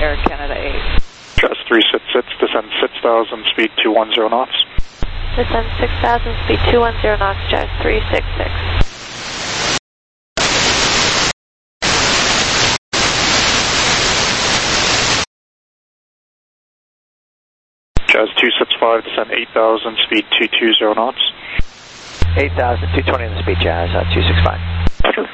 Air Canada 8. Jazz 366, descend 6,000, speed 210 knots. Descend 6,000, speed 210 knots, Jazz 366. Jazz 265, descend 8,000, speed 220 knots. 8,000, 220 on the speed, Jazz 265. Roger.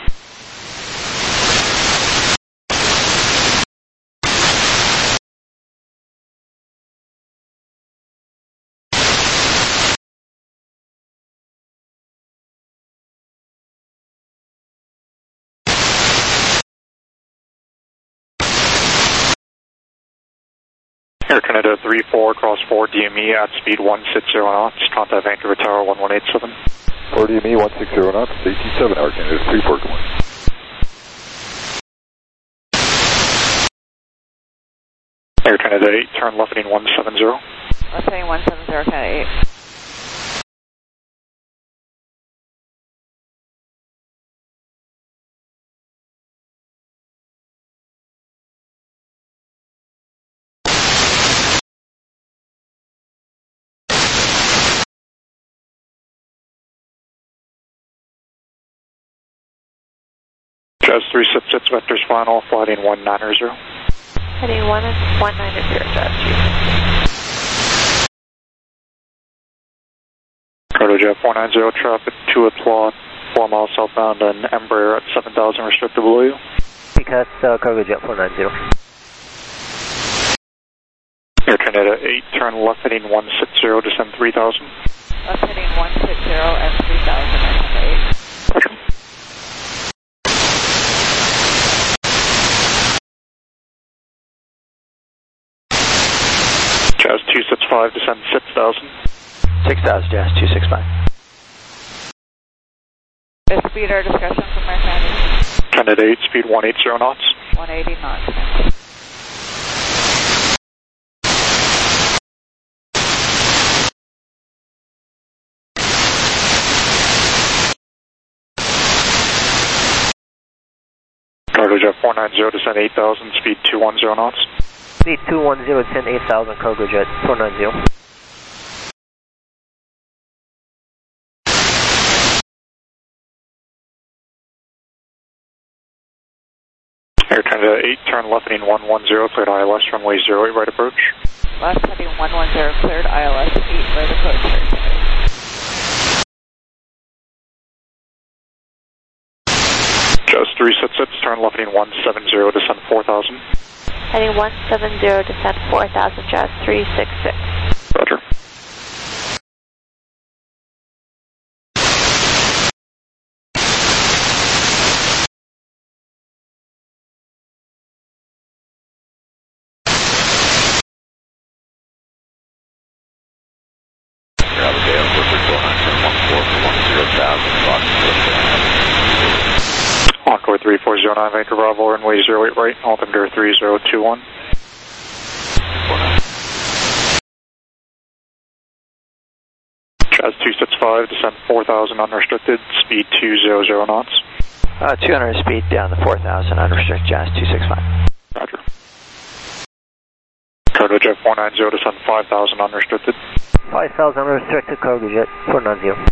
Air Canada 34, cross 4 DME at speed 160 knots, contact Vancouver Tower 1187. 4 DME 160 knots, 187, Air Canada 34, come on. Air Canada 8, turn left heading 170. Left heading 170, Canada 8. Jazz 366, vectors final, flighting 190. Heading 190, Jazz 366. Cargojet 490, traffic 2 o'clock, 4 miles southbound and Embraer at 7,000 restricted below you. Because Cargojet 490. Air Canada 8, turn left heading 160, descend 3,000. Left heading 160 and 3,000, Air Canada 8. Roger. Jazz 265, descend 6,000. 6,000, Jazz 265. Is speed our discretion from Air Canada? Canada 8, speed 180 knots. 180 knots. Cargojet 490, descend 8,000, speed 210 knots. Speed 210, descend 8,000, Cargojet 490. Air Canada 8, turn left heading 110, cleared ILS, runway 08, right approach. Left heading 110, cleared ILS 8, right approach, Air Canada 8. Jazz 366, turn left heading 170, descend 4,000. Heading 170, descend 4,000, Jazz 366. Roger. Encore 3409, Vancouver Bravo, runway 08 right, altimeter 3021. Jazz 265, descend 4,000 unrestricted, speed 200 knots. 200 speed down to 4,000, unrestricted, Jazz 265. Roger. Cargojet 490, descend 5,000 unrestricted. 5,000 unrestricted, Cargojet 490.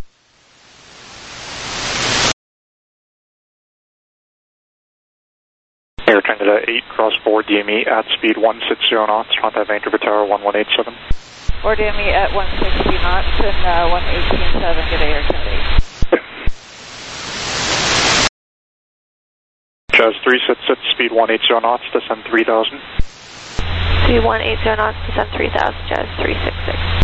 Air Canada 8, cross 4 DME at speed 160 knots, contact Vancouver Tower 1187. 4 DME at 160 knots and 118.7, good day, Air Canada 8. Jazz 366, speed 180 knots, descend 3,000. Speed 180 knots, descend 3,000, Jazz 366.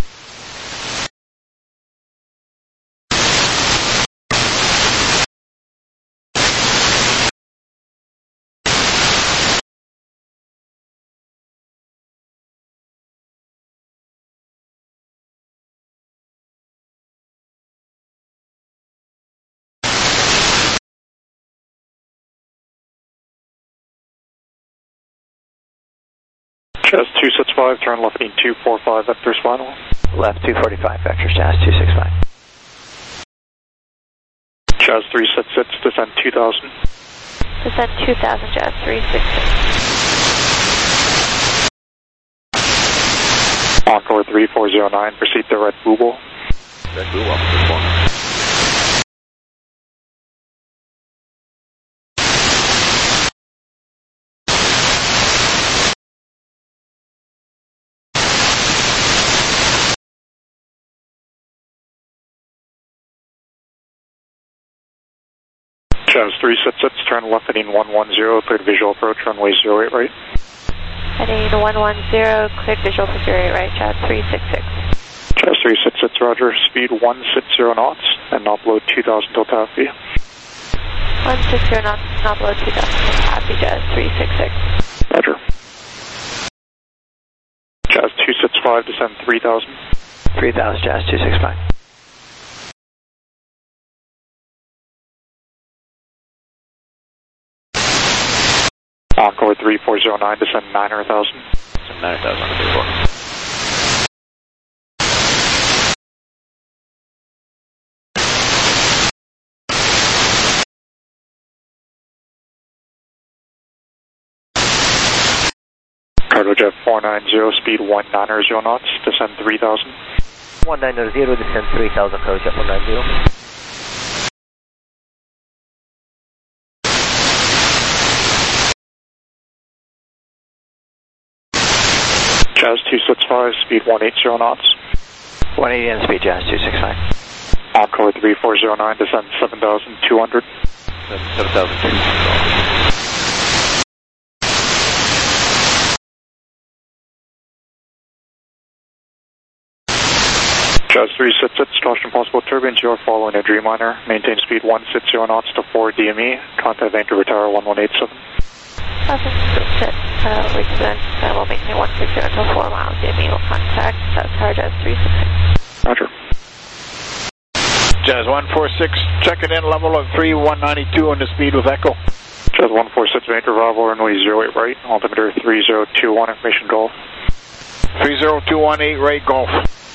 Jazz 265, turn left heading 245, vectors final. Left 245, vectors, Jazz 265. Jazz 366, descend 2,000. Descend 2,000, Jazz 366. Encore 3409, proceed to Red Booble. Red Booble, respond. Jazz 366, turn left heading 110, cleared visual approach, runway 08 right. Heading 110, cleared visual for 08 right, Jazz 366. Jazz 366, roger, speed 160 knots, and not below 2000 till taxi. 160 knots, not below 2000 till taxi, Jazz 366. Roger. Jazz 265, descend 3000. 3000, Jazz 265. Encore 3409, descend 900,000. Descend 900,000 on the 34. Cargojet 490, speed 190 knots, descend 3000. 190, descend 3000, Cargojet 490. Jazz 265, speed 180 knots. 180 and speed, Jazz 265. Encore 3409, descend 7200. 7,200. Jazz 366, caution possible turbulence, you are following a Dreamliner. Maintain speed 160 knots to 4 DME. Contact Vancouver Tower 1187. Reach then, we'll maintain 160 until 4 miles. DME will contact South Tower Jazz 366. Roger. Jazz 146, check it in, level of 3192 on the speed with Echo. Jazz 146, Vancouver Bravo, runway 08 right, altimeter 3021, information Golf. 30218 right, Golf.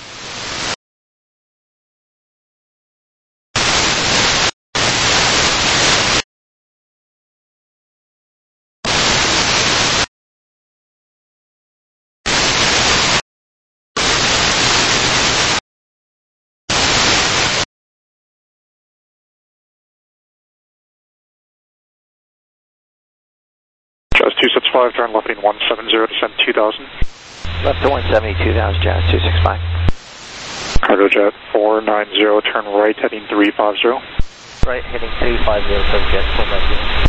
Jazz 265, turn left heading 170, descend 2000. Left to 170, 2000, Jazz 265. Cargojet 490, turn right heading 350. Right, heading 350, Cargojet 490.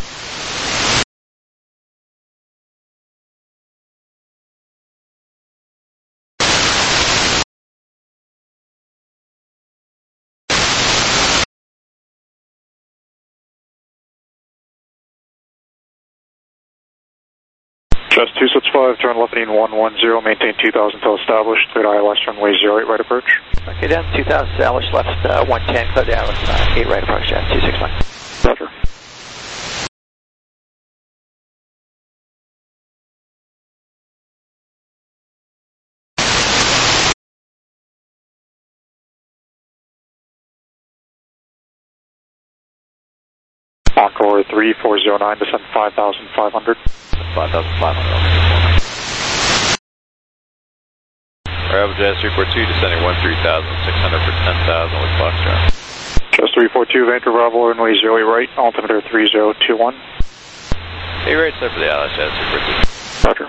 Jazz 265, turn left heading 110, maintain 2000 till established, cleared ILS runway 08 right approach. Okay, down 2000, established left 110, cleared ILS 8 right approach, Jazz 265. Roger. Encore 3409, descend 5500. 5,500. Bravo Jazz 342, descending 13,600 for 10,000 with Foxtrot. Jazz 342, Vancouver Bravo, runway 08 right, altimeter 3021. Hey, right there for the ILS Jazz 342. Roger.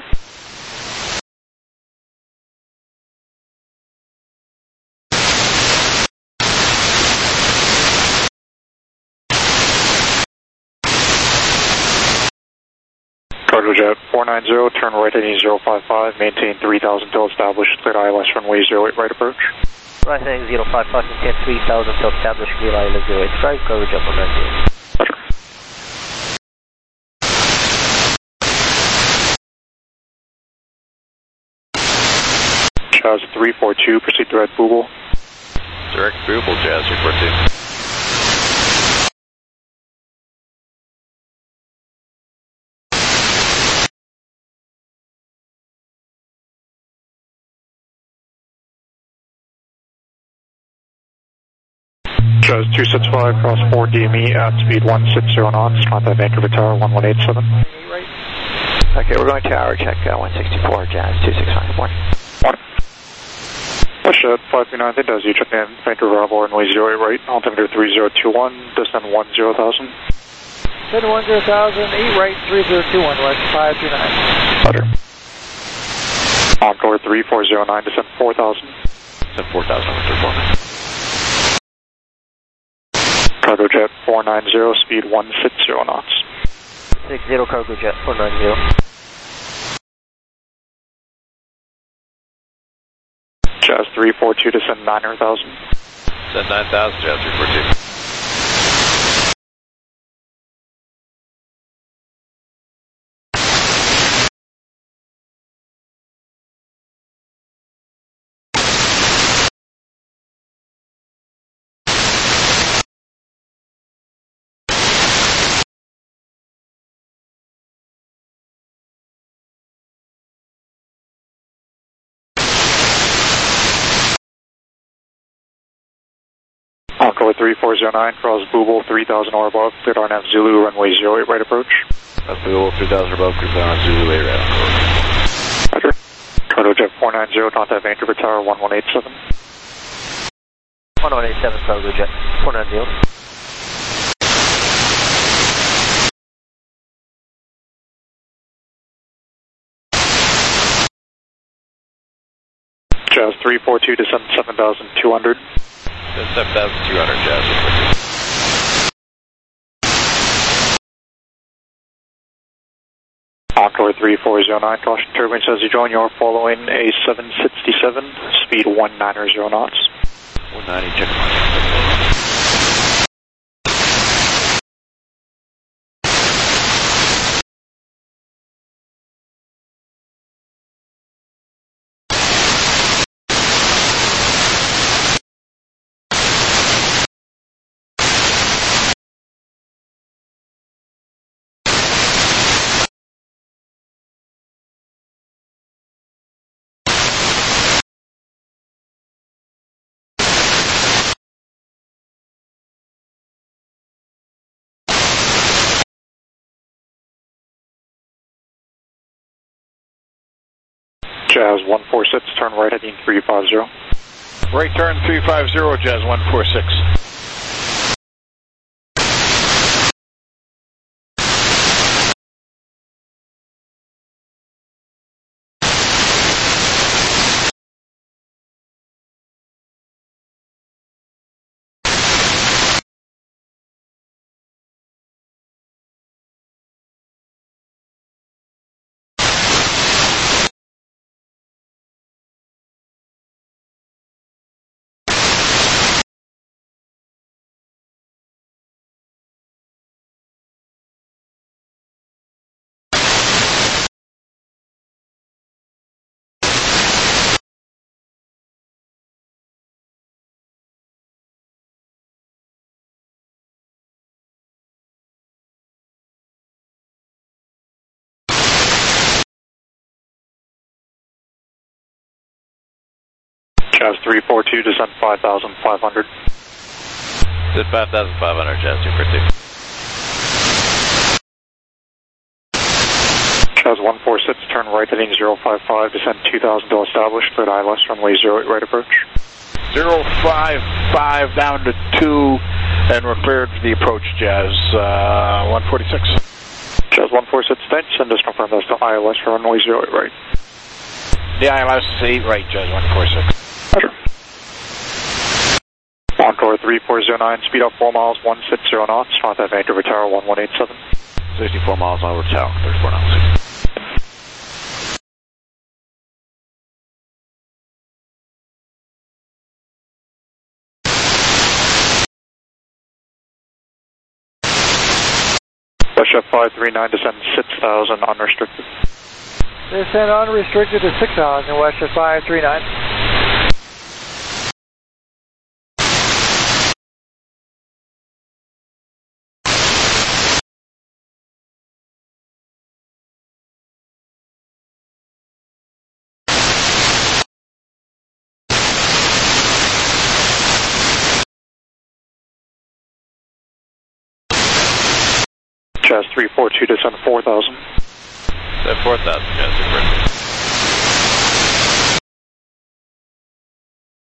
Cargojet 490, turn right heading 055, maintain 3000 till established, cleared ILS runway 08 right approach. Right heading 055, maintain 3000 till established, clear ILS 085, Cargojet 490. Roger. Jazz 342, proceed to Red Booble. Direct Booble Jazz 342. Jazz 265, cross 4 DME at speed 160 knots, contact Vancouver Tower 1187. Okay, we're going to tower check 164, Jazz 265. Morning. Morning. Russia 539, it does you check in, Vancouver Bravo, runway 08 right, altimeter 3021, descend 10,000. Descend 10,000, 8 right, 3021, West 539. Roger. Encore 3409, descend 4,000. Descend 4,000, Cargo jet 490, speed 160 knots. 60 cargo jet 490. Jazz 342, descend 9,000. Descend 9,000, Jazz 342. Encore 3409, cross Booble 3000 or above, cleared RNAV Zulu, runway 08 right approach. That's Booble 3000 above, cleared on Zulu, right approach. Roger. Cargo jet 490, contact Vancouver Tower 1187. 1187 cargo jet 490. Jazz 342, descend 7,200. Descend 7,200, Jazz 342. Encore 3409, caution turbines as you join, you're following a 767, speed 190 knots. 190, check mark. Jazz 146, turn right heading 350. Right turn 350, Jazz 146. Jazz 342, descend 5,500. Descend 5,500, Jazz 242. Jazz 146, turn right heading 055, descend 2,000 till established, cleared ILS, runway 08 right approach. 055 down to 2, and we're cleared for the approach, Jazz 146. Jazz 146, thanks, and just confirm that's the ILS for runway 08 right. The ILS is 8 right, Jazz 146. Roger. Encore 3409, speed up 4 miles, 160 knots, contact Vancouver Tower 1187. 64 miles over tower, 34 knots. Russia 539, descend 6,000 unrestricted. Descend unrestricted to 6,000, West 539. Jazz 342, descend 4,000. Descend 4,000, Jazz 242.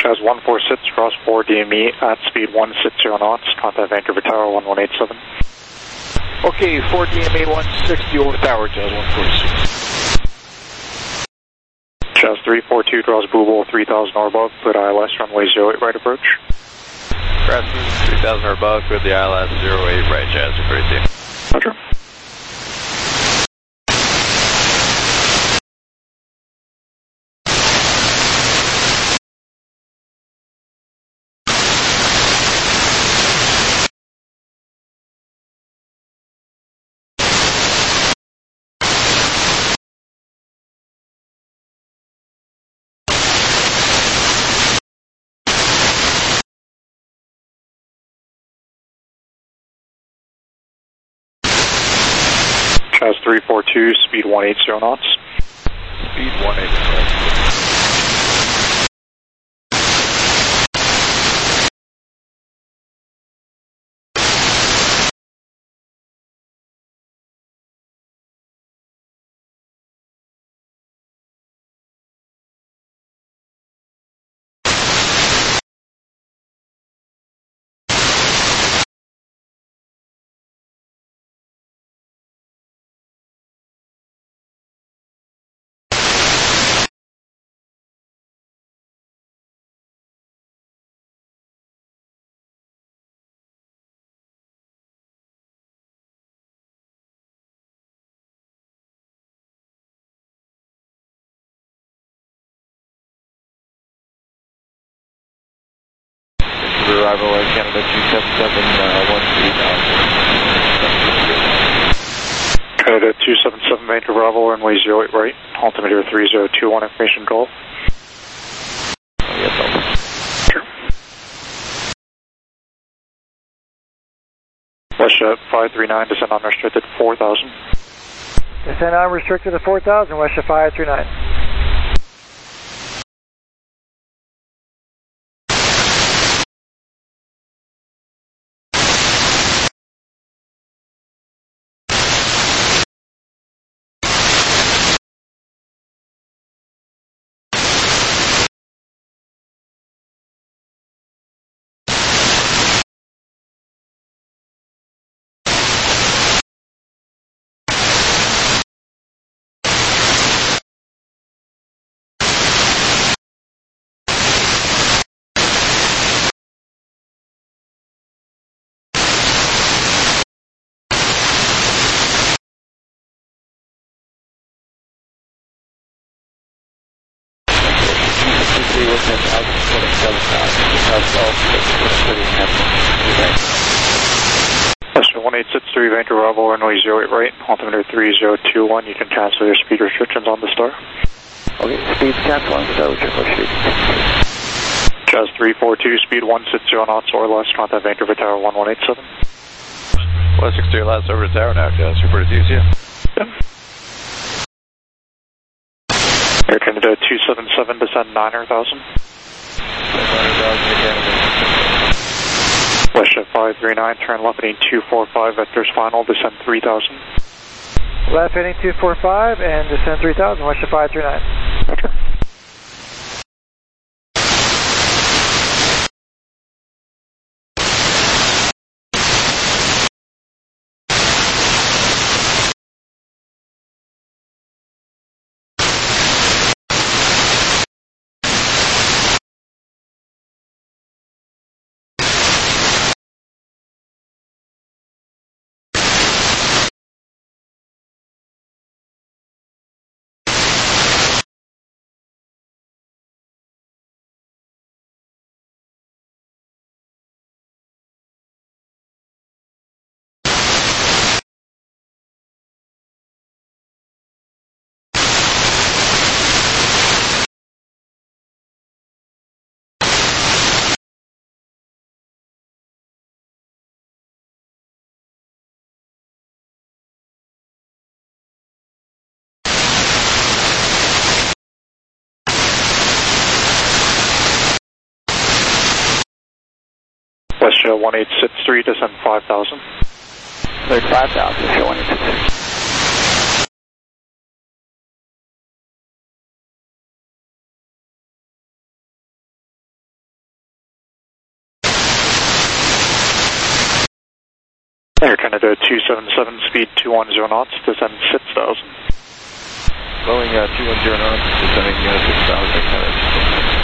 Jazz 146, cross 4 DME at speed 160 knots, contact Vancouver Tower 1187. Okay, 4 DMA 160 over tower, Jazz 146. Jazz 342, draws Booble 3000 or above, cleared ILS, runway 08 right approach. Crest 3000 or above, cleared the ILS 08 right, Jazz 242. Roger. Jazz 342, speed 180 knots. Speed 180. Arrival Air Canada 277 Canada 277, Vancouver Bravo, runway 08 right, altimeter 3021, information Golf. Yes, over. Sure. WestJet 539, descend unrestricted 4000. Descend unrestricted to 4,000, WestJet 539. Western 1863, Vancouver Bravo, runway 08 right, altimeter 3021. You can cancel your speed restrictions on the star. Okay, speed cancel on the star, which speed. Jazz 342, speed 160 knots or less, contact Vancouver Tower 1187. 160 last over to tower now, Jazz 242, yeah. Air Canada 277, descend 900,000. WestJet 539, turn left heading 245, vectors final, descend 3000. Left heading 245 and descend 3000, WestJet 539. Roger. WestJet 1863, descend 5000. 5,000, show 1863. Air Canada 277, speed 210 knots, descend 6,000. Boeing 210 knots, descending 6,000.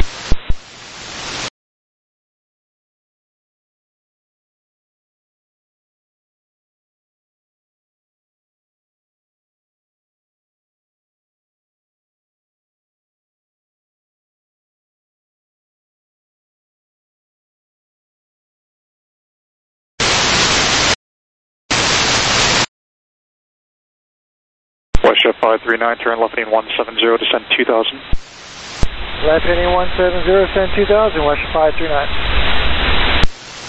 WestJet 539, turn left heading 170, descend 2,000. Left heading 170, descend 2,000, WestJet 539.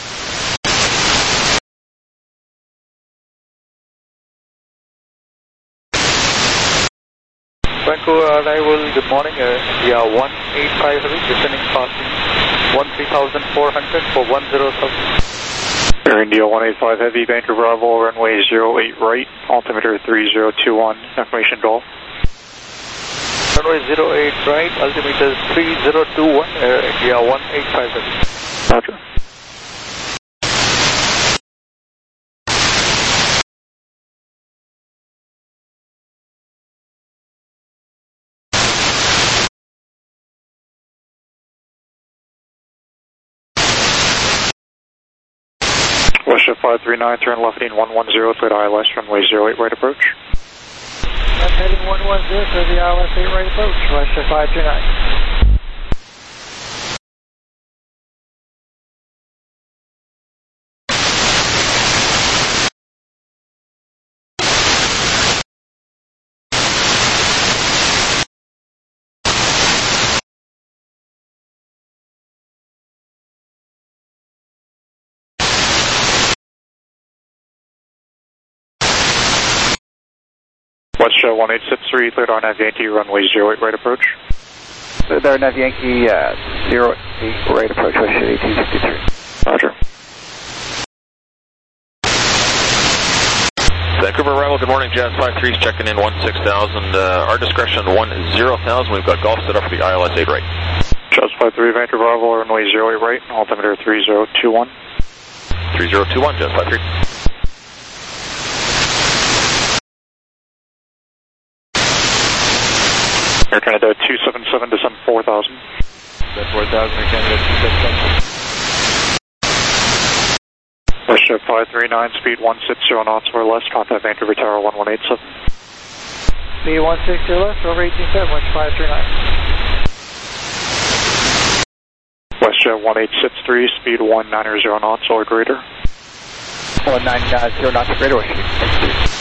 Vancouver arrival, good morning, 185 heavy, descending passing 13,400 for 10,000. Air India 185 Heavy, Vancouver Bravo, runway 08 right, altimeter 3021, information Golf. Runway 08 right, altimeter 3021, India 185 Heavy. Roger. WestJet 539, turn left heading 110, clear to ILS, runway 08 right approach. Left heading 110, clear the ILS 8 right approach, WestJet 539. WestJet 1863, cleared RNAV Yankee, runway 08 right approach. Cleared RNAV Yankee, 08 right approach, WestJet 1863. Roger. Vancouver arrival, good morning, Jazz 53's checking in 16,000, our discretion 10,000, we've got Golf set up for the ILS 8 right. Jazz 53, Vancouver arrival, runway 08 right, altimeter 3021. 3021, Jazz 53. Air Canada 277, descend 4,000. Descend 4,000, Air Canada 277. WestJet 539, speed 160 knots or less, contact Vancouver Tower 1187. Speed 160 or less, over 18.7, WestJet 539. WestJet 1863, speed 190 knots or greater. 190 knots or greater, WestJet.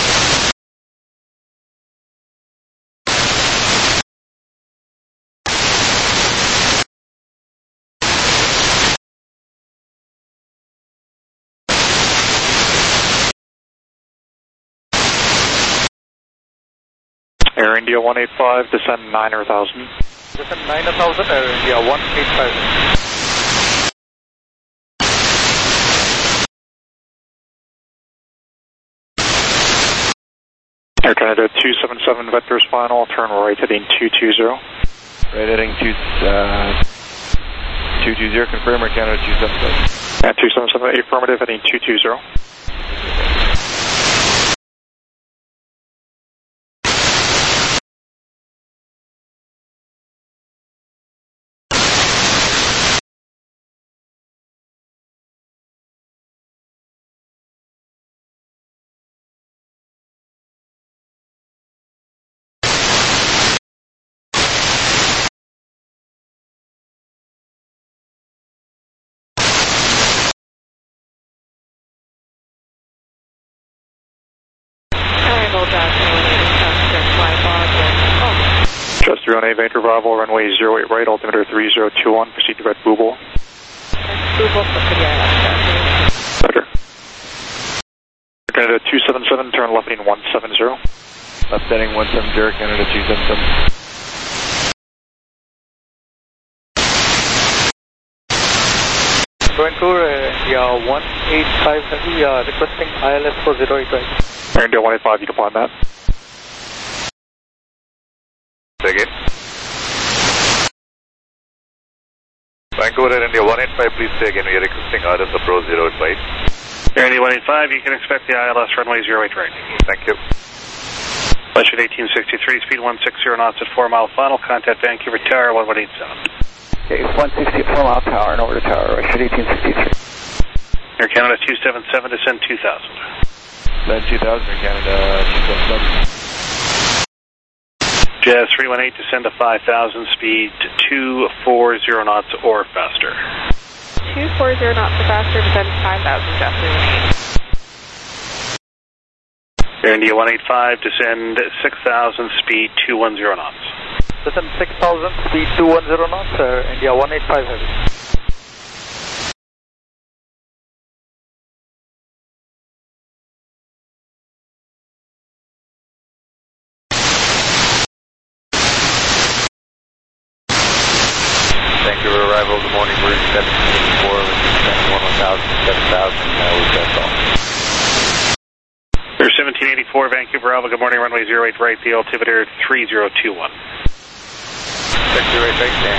Air India 185, descend 9,000. Descend 9,000, Air India 185. Air Canada 277, vectors final, turn right heading 220. Right heading 220, confirm Air Canada 277. And 277, affirmative, heading 220. Just 318 Vancouver Bravo, runway 08 right, altimeter 3021, proceed to Red Booble. Roger. Canada 277, turn left heading 170. Left heading 170, Canada 277. Vancouver, 185 heavy, requesting ILS for 08 right. Air India 185, you can find that. Say again. Vancouver Air India 185, please say again, we are requesting ILS approach 08 right. Air India 185, you can expect the ILS runway 08 right. Thank you. Altitude 1863, speed 160 knots at 4 mile final. Contact Vancouver Tower 1187. Okay, 160 at 4 mile tower and over to tower, altitude 1863. Air Canada 277, descend 2000. Then 2000, Air Canada 277. Jazz 318, descend to 5000, speed 240 knots or faster. 240 knots or faster, descend 5,000, Jazz 318. Air India 185, descend 6000, speed 210 knots. Descend 6000, speed 210 knots, India 185 heavy. Vancouver arrival, good morning, we're 1784, descending 1000, 7000, we've got all. Air 1784, Vancouver Alpha, good morning, runway 08 right, the altimeter 3021. Vector right, right, stand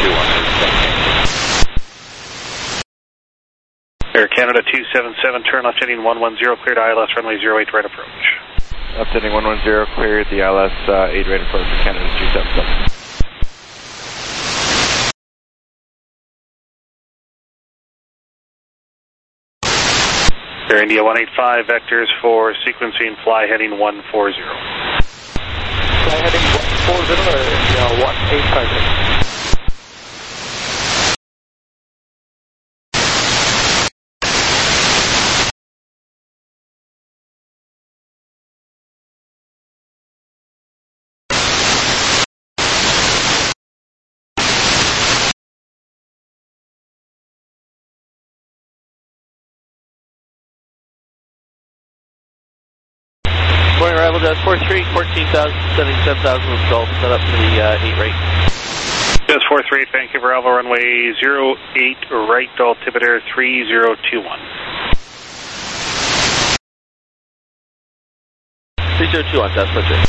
3021. Air Canada 277, turn left heading 110, cleared ILS runway 08 right approach. Left heading 110, cleared the ILS 8 right approach, Canada 277. Air India 185, vectors for sequencing fly heading 140. Fly heading 140, India 185. Morning arrival, Jazz 43, 14,000, 77,000 with Gulf, set up for the 8 rate. Jazz 438, Vancouver Alpha, runway 08 right, altimeter 3021. 3021, Jazz 43.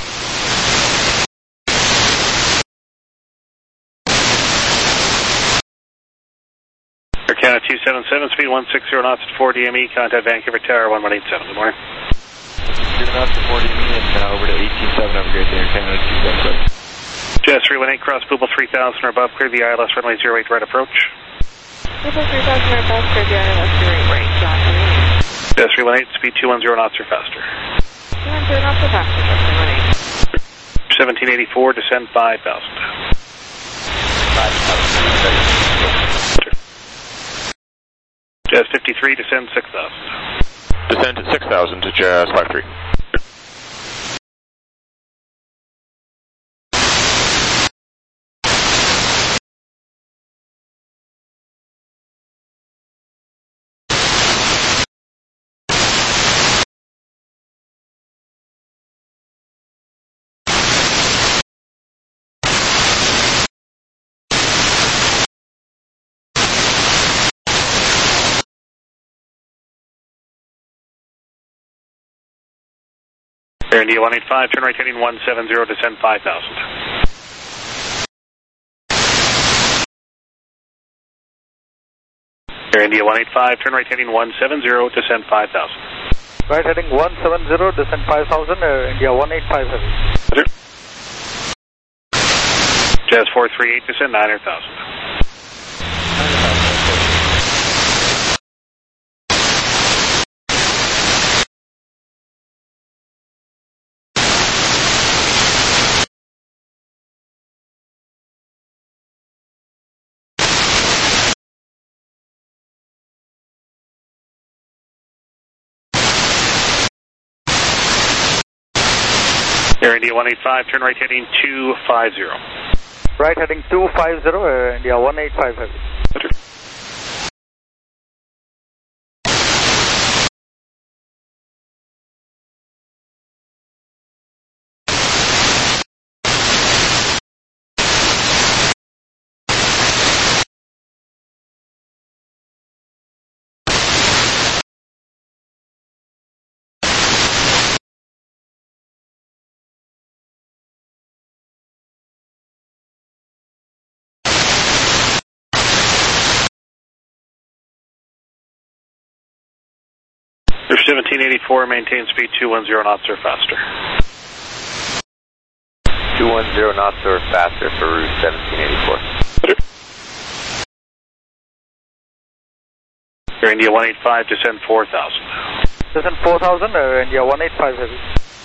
Air Canada 277, speed 160 knots at 4 DME, contact Vancouver Tower 1187. Good morning. 2 knots to 40 and over to 187, have a great day, Air Canada 277. Jazz 318, cross Booble 3000 or above, clear the ILS runway 08 right approach. Booble 3000 or above, clear the ILS 08 right, Jazz 318. Jazz 318, speed 210 knots or faster. 210 knots or faster, Jazz 318. 1784, descend 5000. 5,000. Jazz 53, descend 6000. Descend at 6,000 to Jazz 53. Air India 185, turn right heading 170, descend 5000. Air India 185, turn right heading 170, descend 5000. Right heading 170, descend 5000, India 185 heavy. Roger. Jazz 438, descend 900,000. Air India 185, turn right heading 250. Right heading 250, India 185 heavy. Roger. There's 1784, maintain speed 210 knots or faster. 210 knots or faster for route 1784. Air India 185, descend 4,000. Descend 4,000, Air India 185 heavy.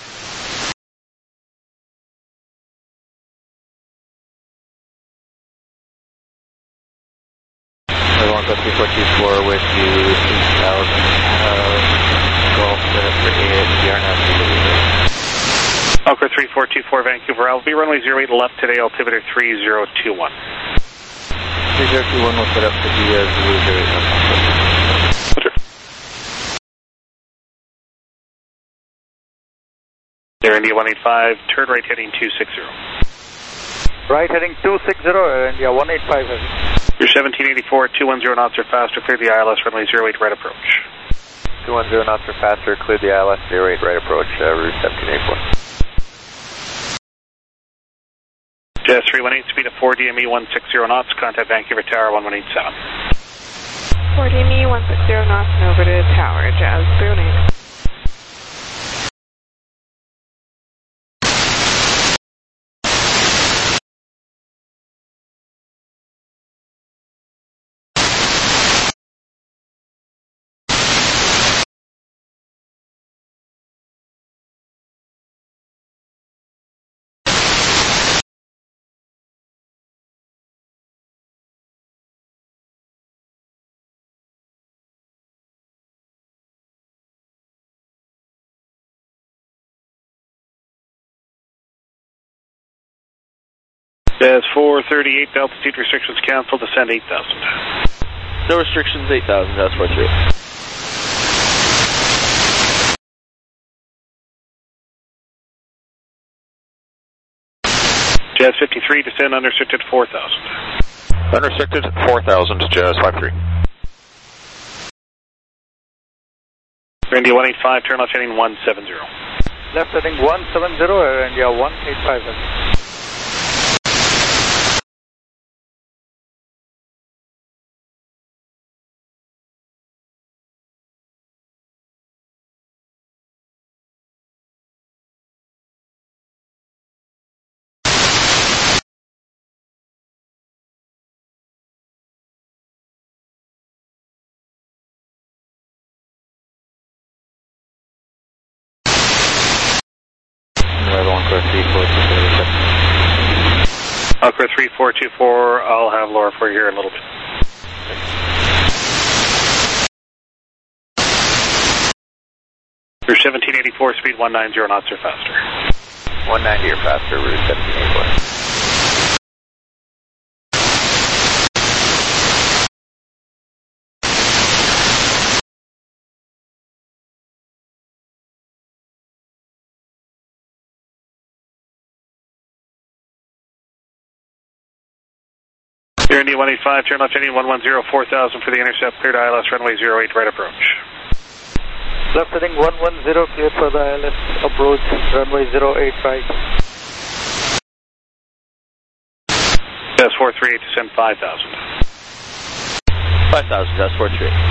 Longo 3424 with you, 8,000, Golf set up for ASDR now. Alcor 3424 Vancouver, I'll be runway 08 left today, altimeter 3021. 3021 will set up for the 008. Air India 185, turn right heading 260. Right heading 260, Air India 185 heavy. You're 1784, 210 knots or faster, clear the ILS, runway 08 right approach. 210 knots or faster, clear the ILS, 08 right approach, route 1784. Jazz 318, speed of 4 DME 160 knots, contact Vancouver Tower 1187. 4 DME 160 knots and over to Tower, Jazz 318. Jazz 438, altitude restrictions canceled, descend 8,000. No restrictions, 8,000, Jazz 43. Jazz 53, descend unrestricted 4,000. Unrestricted 4,000, Jazz 53. India 185, turn left heading 170. Left heading 170, Air India 185 heavy. Alcor 3424, I'll have Laura for you here in a little bit. You're 1784, speed 190 knots or faster. 190 or faster, route 1784. Air India 185, turn left heading 110, 4,000 for the intercept, cleared ILS, runway 08 right approach. Left heading 110, cleared for the ILS approach, runway 08 right. Jazz 438, descend 5,000. 5,000, Jazz 438.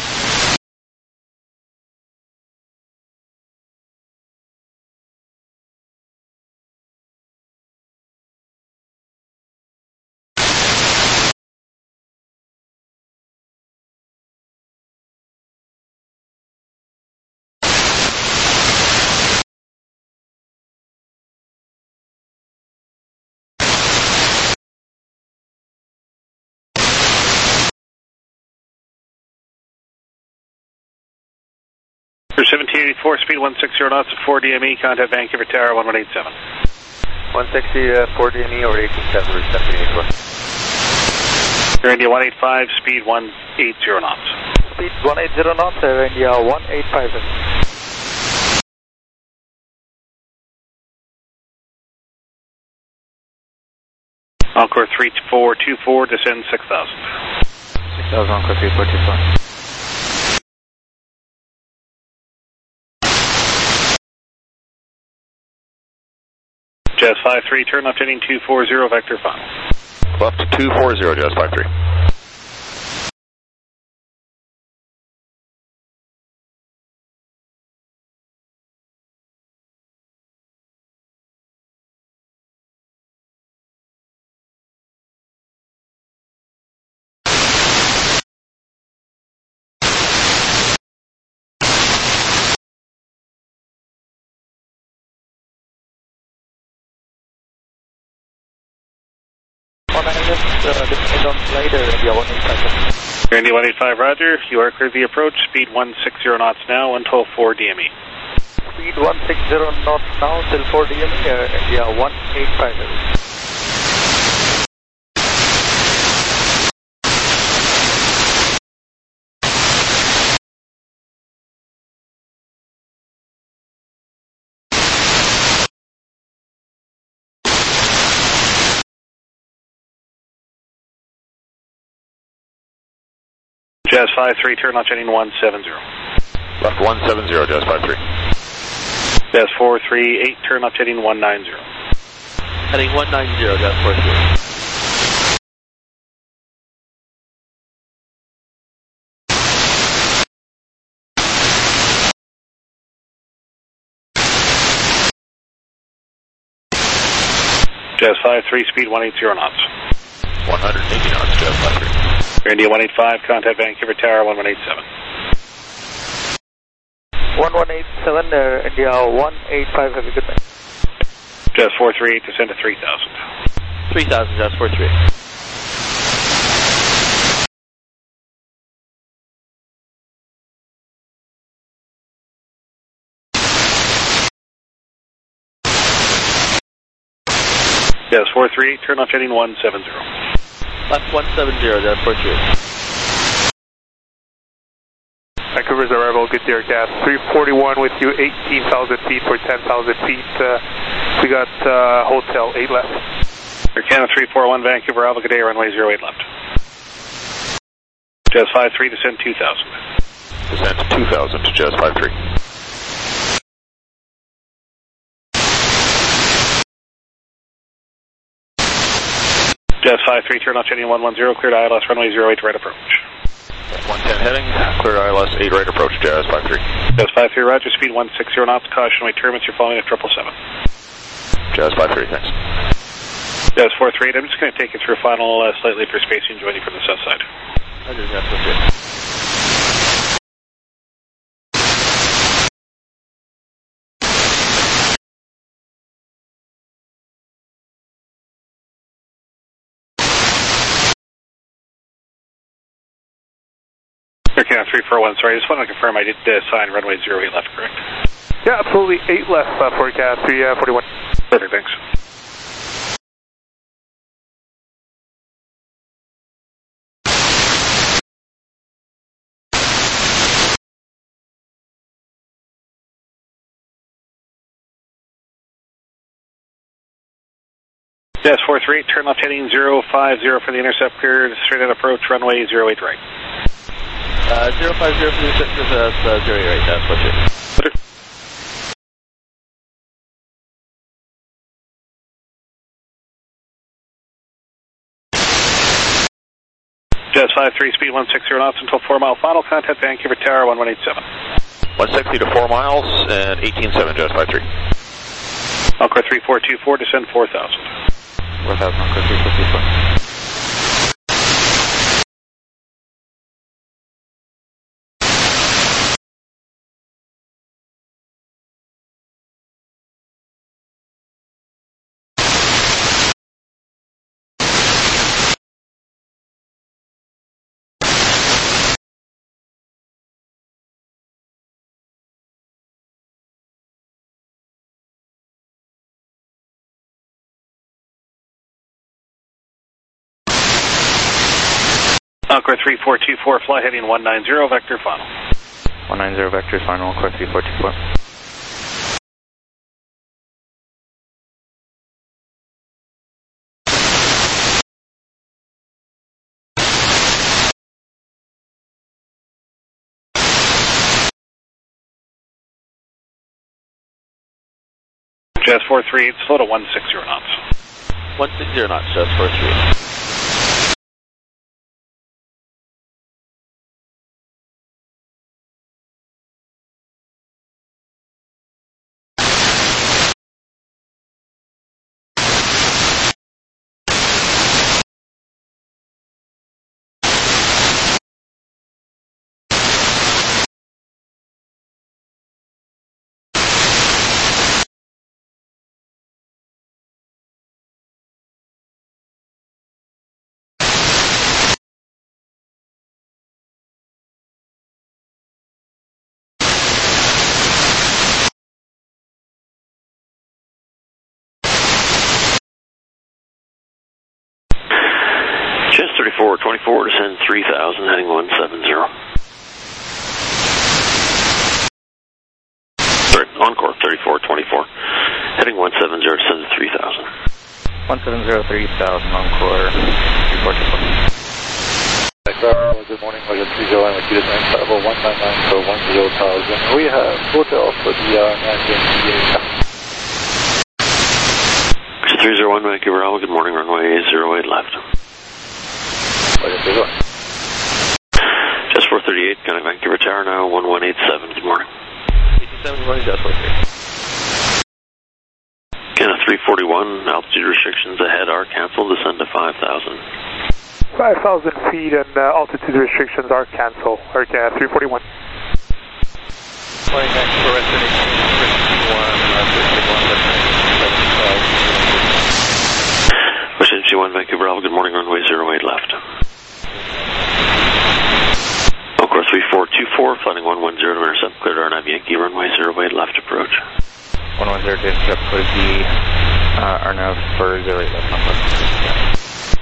For 1784, speed 160 knots at 4 DME, contact Vancouver Tower 1187. 160, 4 DME over 187, route 1784. Air India 185, speed 180 knots. Speed 180 knots, Air India 185. Encore 3424, descend 6,000. 6,000, Encore 3424. Jazz 53, turn left heading 240, vector final. Left 240, Jazz 53. depending on glider, India 185. India 185, roger. You are clear the approach. Speed 160 knots now until 4 DME. Speed 160 knots now till 4 DME, India 185. Jazz 53, turn left heading 170. Left 170, Jazz 53. Jazz 438, turn left heading 190. Heading 190, Jazz 43. Jazz 53, speed 180 knots. 180 knots, Jazz 53. India 185, contact Vancouver Tower 1187. 1187, India 185, have a good night. Jazz 438, descend to 3000. 3000, Jazz 43. Jazz 438, turn left heading 170. Left 170, Jazz 43. Vancouver's arrival, good dear gas. 341 with you, 18,000 feet for 10,000 feet. We got hotel 8 left. Air Canada 341, Vancouver, Alpha Good Day, runway 08 left. Jazz 53, descend 2000. Descend 2000 to Jazz 53. Jazz 53, turn left heading 110, cleared ILS, runway 08 right approach. 110 heading, cleared ILS 8 right approach, Jazz 53. Jazz 53, roger, speed 160 knots, caution, wait turbulence, you're following at 777. Jazz 53, thanks. Jazz 438, I'm just going to take you through final slightly for spacing, joining from the south side. Roger, Jazz 43. Air Canada 341, sorry, I just want to confirm I did sign runway 08 left, correct? Yeah, absolutely. 8 left, forecast 341. Perfect, thanks. Jazz 438, turn left heading 050 for the intercept cleared, straight on approach, runway 08 right. 050 for the intercept, 08 right, Jazz 43. Jazz 53, speed 160 knots until 4 mile final, contact Vancouver Tower 1187. 160 to 4 miles and 18.7, Jazz 53. Encore 3424, descend 4000. 4000, Encore 3424. Encore 3424, fly heading 190, vector final. 190, vector final, Encore 3424. Jazz 43, slow to 160 knots. 160 knots, Jazz 43. 3424, descend 3000, heading 170. Sorry, Encore 3424, heading 170, descend to 3000. 170, 3000, Encore 3424. Good morning, Roger 301 with you descend level 199 for 10,000. We have hotel for the 928. 301 Vancouver Alpha, good morning, runway 08 left. Just 438, connect Vancouver Tower now, 1187, good morning. 87, good morning, just 438. Canada 341, altitude restrictions ahead are canceled, descend to 5,000. 5,000 feet and altitude restrictions are canceled. Canada 341. Morning, Vancouver Western 18, West NC1 Vancouver Alpha, good morning, runway 08 left. Encore 3424, flighting 110 to intercept, cleared RNAV Yankee, runway 08 left approach. 110 to intercept, cleared the RNAV for 08 left approach.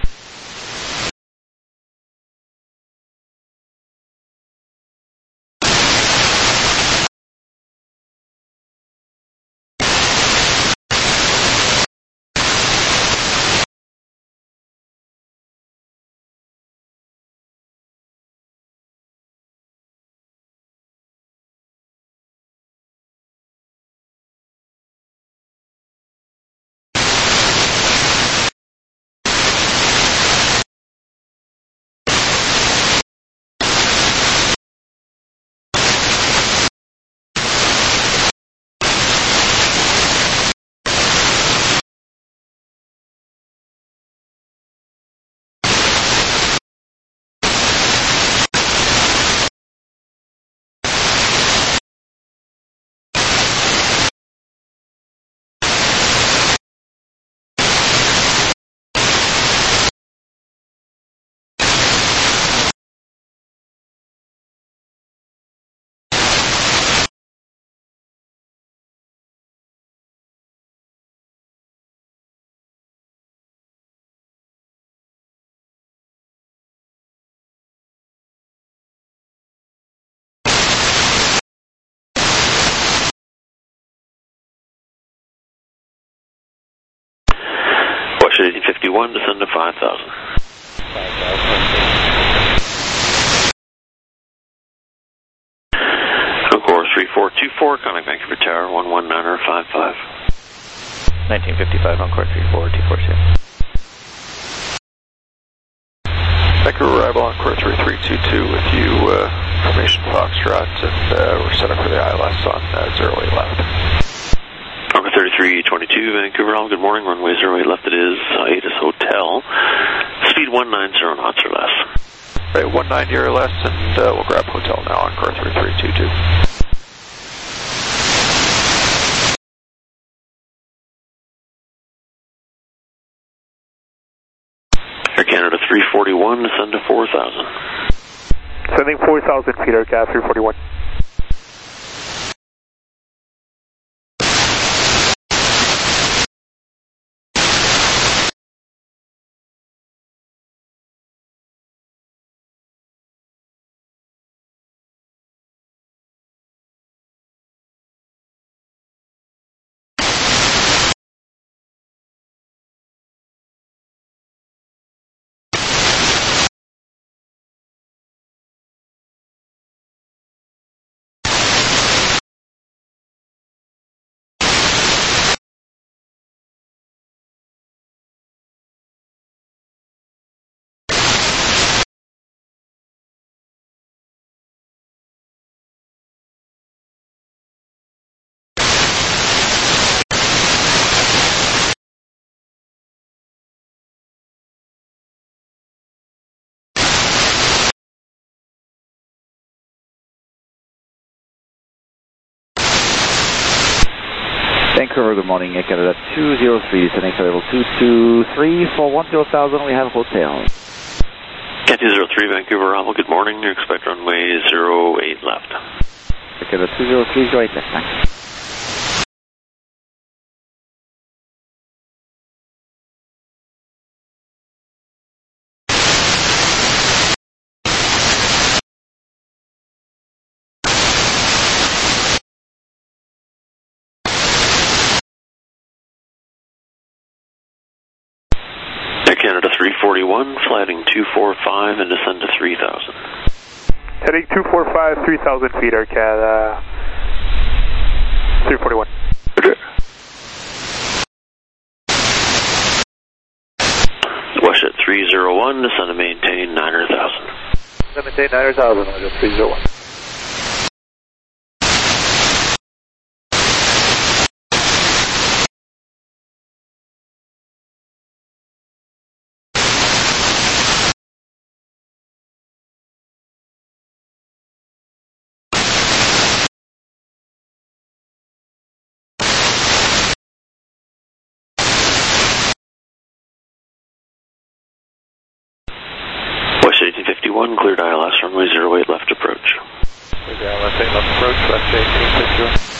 Washington 1851, descend to 5,000. 5,000. Encore 3424, connect Vancouver Tower, 11955. 1955, Encore 34242. Vancouver arrival Encore 3322 with you, information Foxtrot, and we're set up for the ILS on 08 left. Encore 3322, Vancouver Alpha, good morning, runway 08 left it is, Aedas Hotel, speed 190 knots or less. Right, 190 or less, and we'll grab hotel now, Encore 3322. Air Canada 341, descend to 4,000. Sending 4,000 feet, Air Canada 341. Vancouver, good morning, Air Canada 203, descending to level 223 for 10,000, we have hotel. Cat 203, Vancouver Alpha, good morning, you expect runway 08 left. Air Canada 203, 08 left, thanks. 341, flatting 245 and descend to 3,000. Heading 245, 3,000 feet, AirCat, 341. West at 301, descend to maintain 9,000. Maintain 9,000, 301. West 1851, cleared ILS, runway 08 left approach. Cleared ILS 8 left approach, West 1851.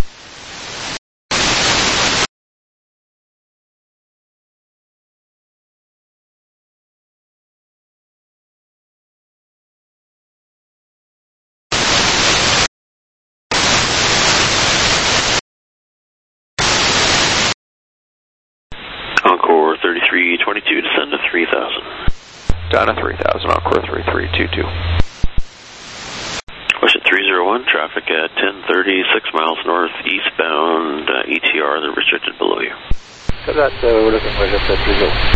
Encore 3322, descend to 3,000. Down to 3,000, Encore 3322. West at 301, traffic at 1030, 6 miles north, eastbound, ETR, they're restricted below you. So that's, we're looking right at 301.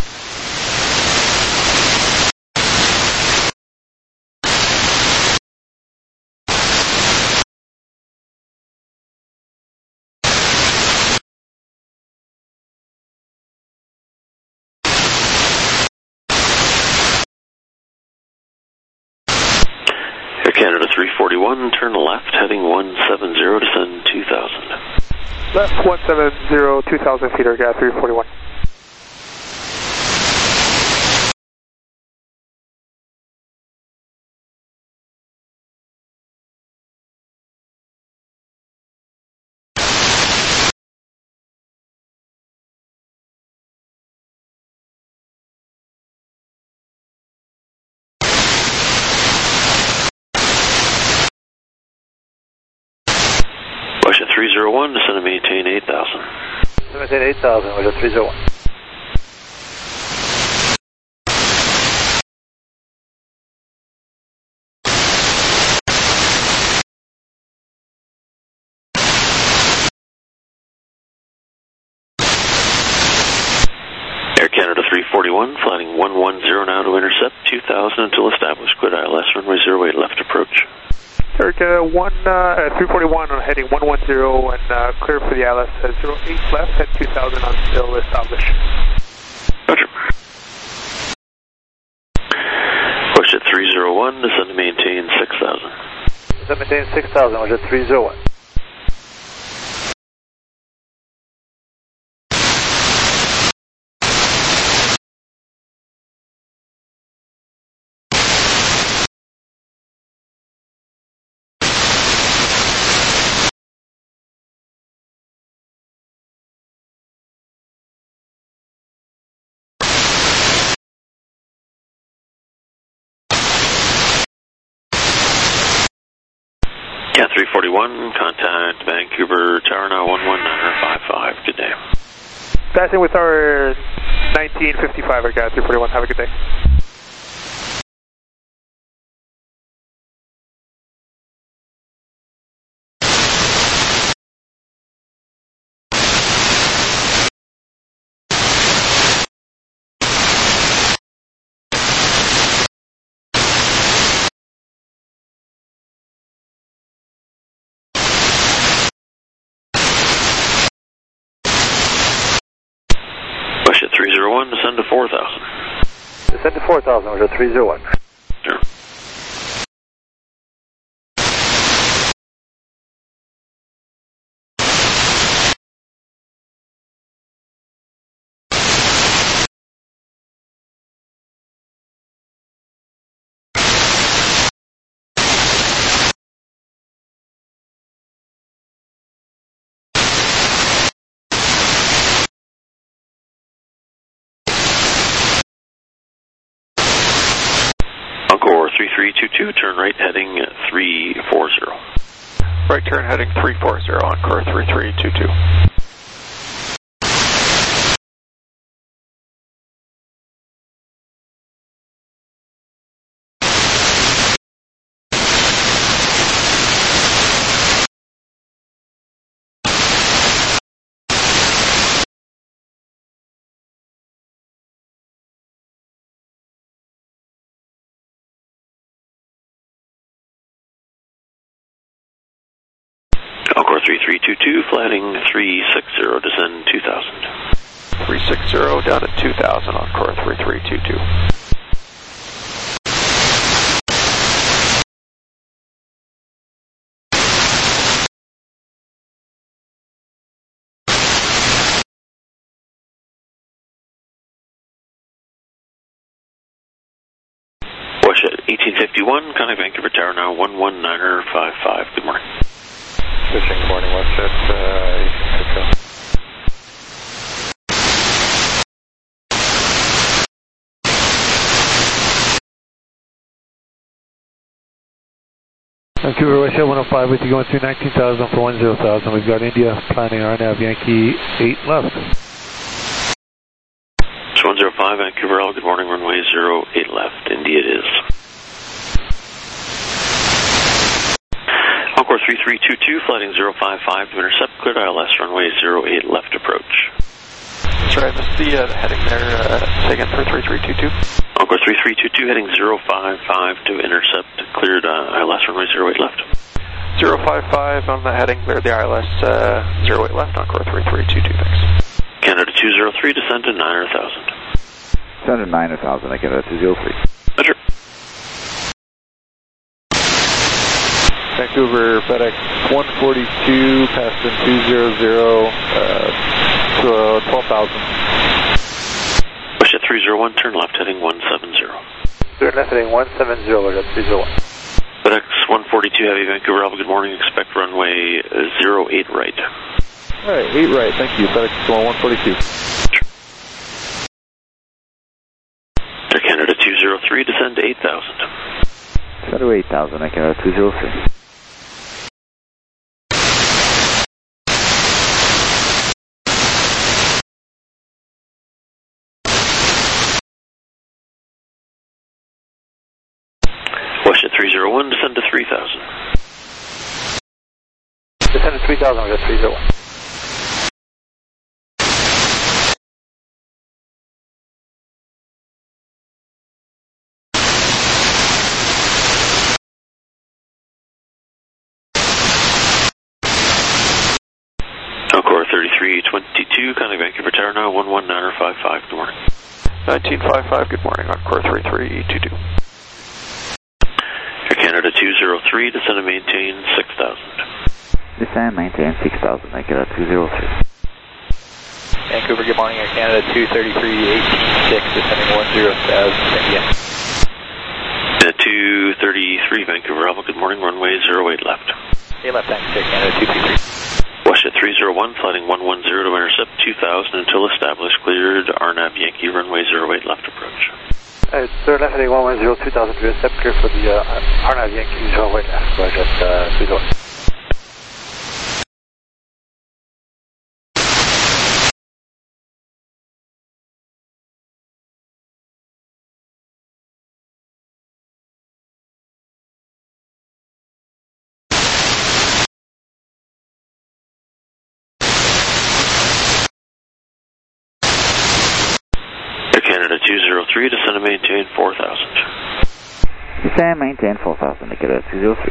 Air Canada 341, turn left, heading 170, descend 2,000. Left 170, 2,000 feet, AirCat 341. West at 301, descend to maintain 8,000. Maintain 8,000, we're at 301. Air Canada 341, flying 110 now to intercept 2,000 until established, cleared ILS, runway 08 left approach. AirCat 341 on heading 110 and clear for the ILS at 08 left at 2,000 on still established. Roger. Push at 301, descend to maintain 6,000. Descend maintain 6,000, we're at 301. Cat 341, contact Vancouver Tower now 11955. Good day. Passing with our 1955 AirCat 341. Have a good day. Push at 301, descend to 4,000. Descend to 4,000, we're at 301. Sure. Encore 3322, turn right heading 340. Right turn heading 340, Encore 3322. Encore 3322, flighting 360, descend 2000. 360 down to 2000, Encore 3322. Wash at 1851, contact Vancouver Tower now, 11955. Good morning. Switching, good morning, West Jet, 1850. Vancouver West Jet 105 with you going through 19,000 for 10,000. We've got India planning RNAV Yankee 8 left. 105, Vancouver L, good morning, runway 08 left, India it is. Encore 3322, flighting 055 to intercept, cleared ILS, runway 08 left approach. Sorry, I missed the heading there, say again for 3322. Encore 3322, heading 055 to intercept, cleared ILS, runway 08 left. 055 on the heading, cleared the ILS, 08 left, Encore 3322, thanks. Canada 203, descend to 9,000. Descend to 9,000, I get a 203. Roger. Vancouver FedEx 142, passed in 200, to 12,000. Push at 301, turn left, heading 170. Turn left, heading 170, that's 301. FedEx 142, Heavy Vancouver Alpha, good morning, expect runway 08 right. Alright, 8 right, thank you, FedEx 142. To Canada 203, descend to 8,000. Descend to 8,000, I Canada 203. Push at 301, descend to 3,000. Descend to 3,000, we got 301. Encore 3322, contact Vancouver Tower now, 11955, good morning. 1955, good morning, Encore 3322. Air Canada 203, descend and maintain 6,000. Descend, maintain 6,000, I get a 203. Vancouver, good morning, Air Canada 233, 186, descending 10,000, India. 233, Vancouver Alpha, good morning, runway 08 left. 8 left, thanks, Air Canada 233. Wash at 301, flighting 110 to intercept 2,000 until established, cleared RNAV Yankee, runway 08 left approach. Turn left, heading 110, 2,000 to intercept, clear for the RNAV Yankee 08 left, Roger, 301. Canada 203, descend and maintain 4,000. Descend, maintain 4,000, I get a 203.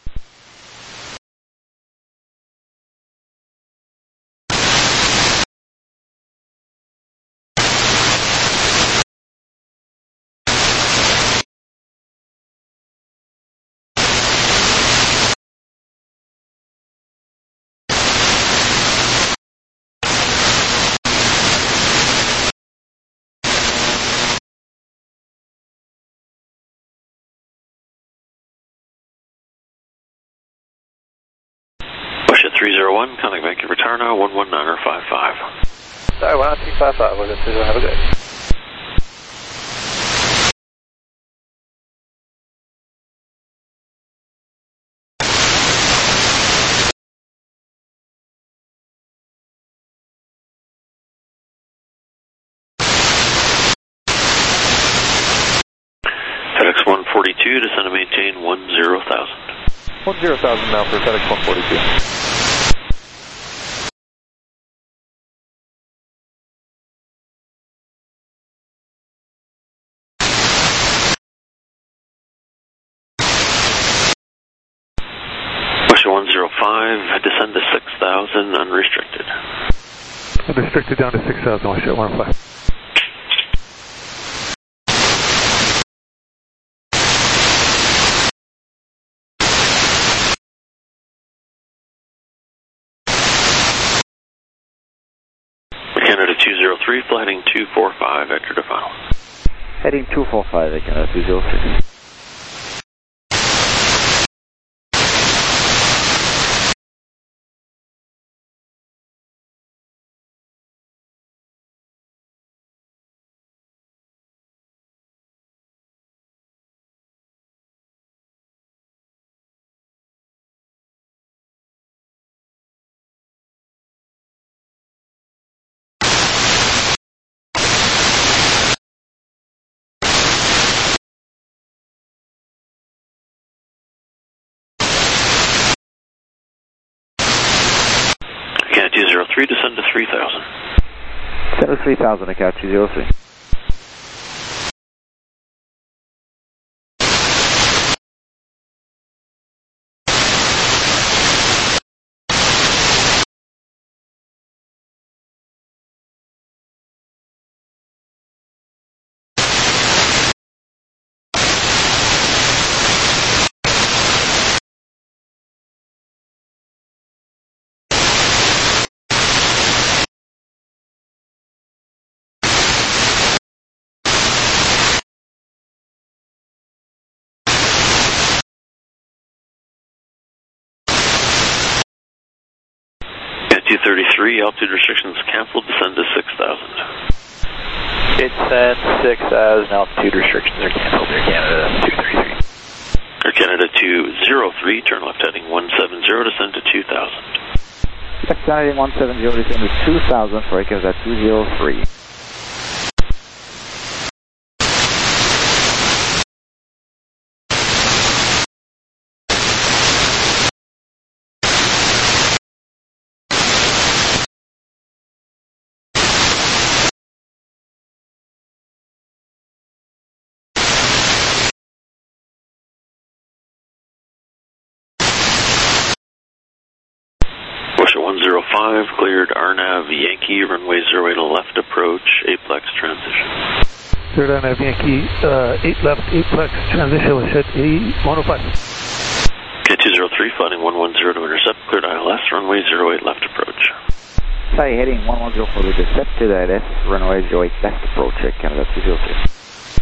Push at 301, contact Vancouver Tower now, 11955. Sorry, 11955, we're going to have a good day. FedEx 142, descend and maintain 10,000. 10,000 now for FedEx 142. Push at 105, descend to unrestricted. Unrestricted down to 6,000, watch that 105. Canada 203, flight heading 245, vector to final. Heading 245, Canada 203. Canada 203, descend to 3,000. Descend to 3,000, Canada 203. At 233, altitude restrictions canceled, descend to 6,000. Descend 6,000, altitude restrictions are canceled, Air Canada 233. Air Canada 203, turn left heading 170, descend to 2,000. Left heading 170, descend to 2,000 for Air Canada 203. Bush 105, cleared RNAV Yankee, runway 08 left approach, aplex transition. Third RNAV Yankee, 8 left, aplex transition, was hit 105. Cat 203, flighting 110 to intercept, cleared ILS, runway 08 left approach. Sorry, heading 110 for the intercepted ILS, runway 08 left approach, Canada 203.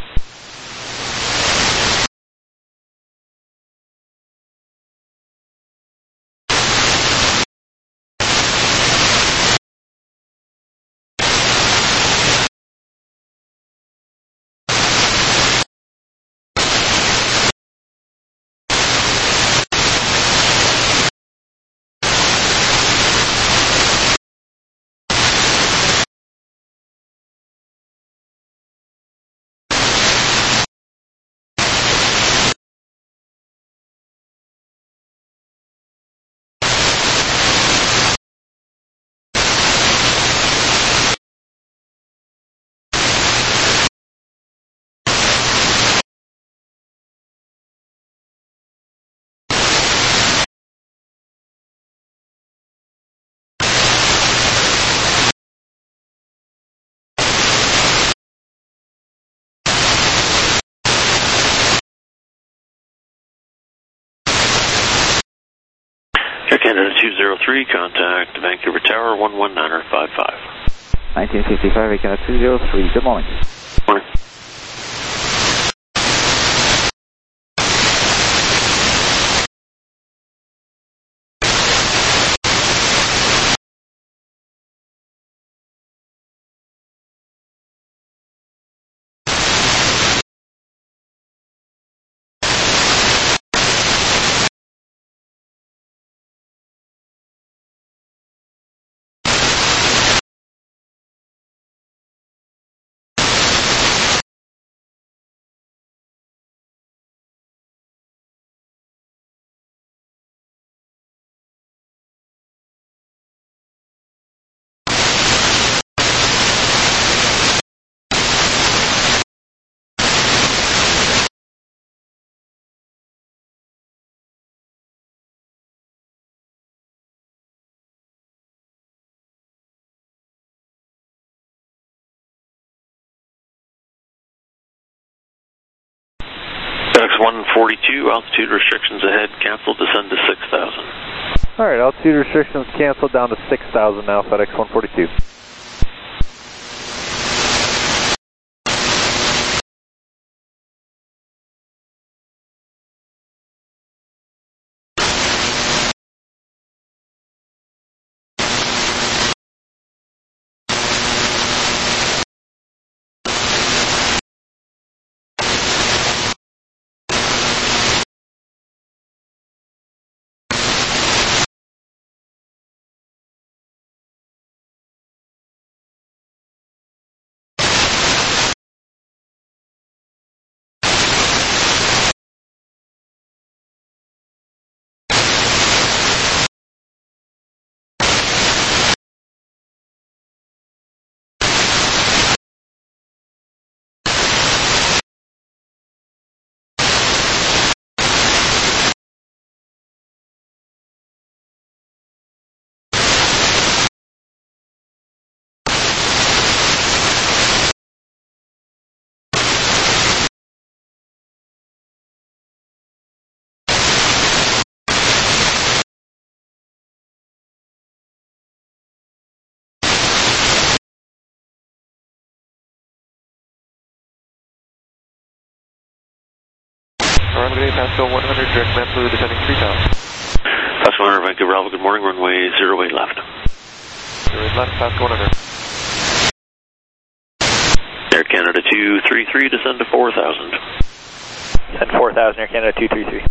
Air Canada 203, contact Vancouver Tower 119.55. 1955, Air Canada 203, good morning. Morning. 142, altitude restrictions ahead, canceled, descend to 6,000. Alright, altitude restrictions canceled down to 6,000 now, FedEx 142. Alright, good day, Pascal 100, direct Manflu, descending 3,000. Pascal 100, Vancouver Alpha, good morning, runway 08 left. 08 left, Pascal 100. Air Canada 233, descend to 4,000. Descend 4,000, Air Canada 233.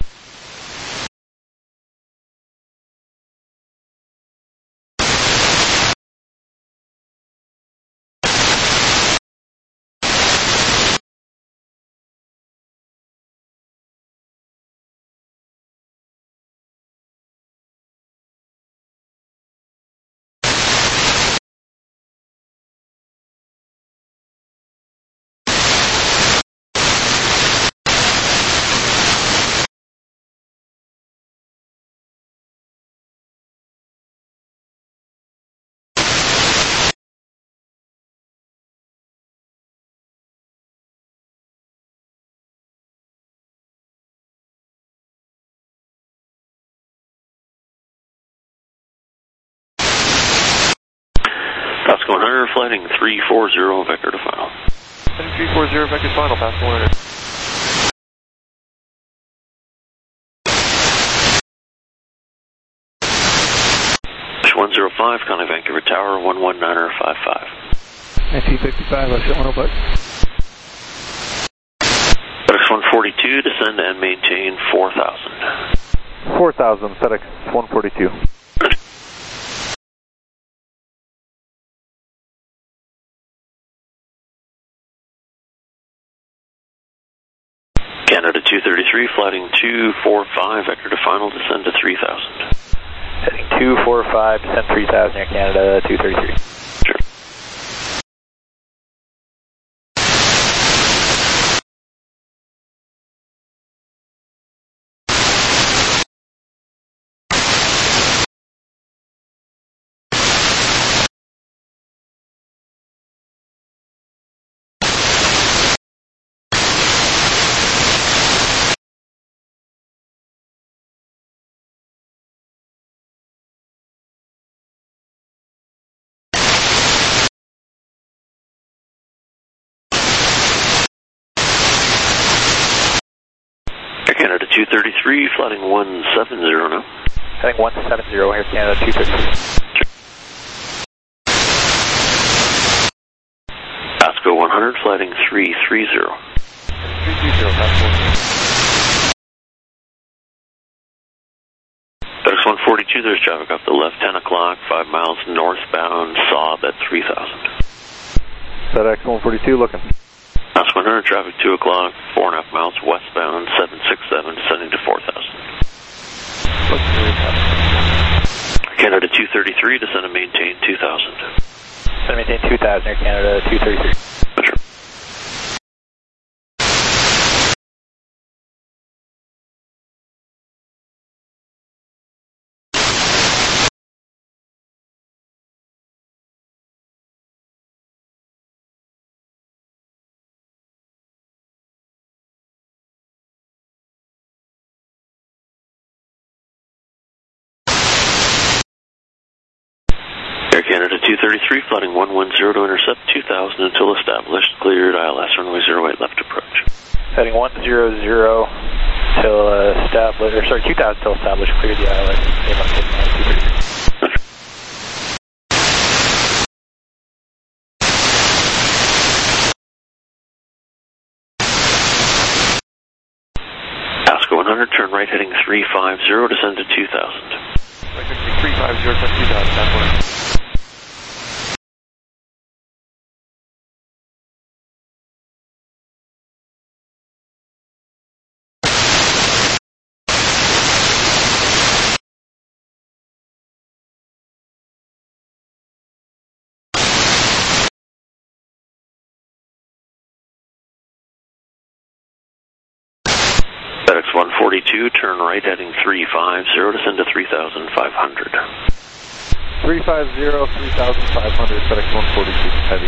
Pascal 100, flighting 340, vector to final. Heading 340, vector to final, Pascal 100. Dash 105, Contact Vancouver Tower, 11955. 1955, I'll shut one over. FedEx 142, descend and maintain 4,000. 4,000, FedEx 142. Canada 233, flighting 245, vector to final, descend to 3,000. Heading 245, descend 3,000, Air Canada 233. Sure. Air Canada 233, flighting 170 now. Heading 170, Air Canada 233. Pasco 100, flighting 330. 330, Pascal. FedEx 142, there's traffic off the left, 10 o'clock, 5 miles northbound, Saab at 3,000. FedEx 142, looking. Pasco 100, traffic 2 o'clock, 4.5 miles westbound, 767, descending to 4,000. Canada 233, descend and maintain 2,000. Descend and maintain 2,000, Air Canada 233. Air Canada 233, flooding 110 to intercept 2000 until established, cleared ILS runway 08 left approach. Heading 100 till established, or sorry, 2000 till established, cleared the ILS. Same on 233. Pasco 100, turn right heading 350, descend to 2000. Right, 350, turn 2000, that's one. FedEx 142, turn right heading 350, descend to 3500. 350, 3500, FedEx 142, heavy.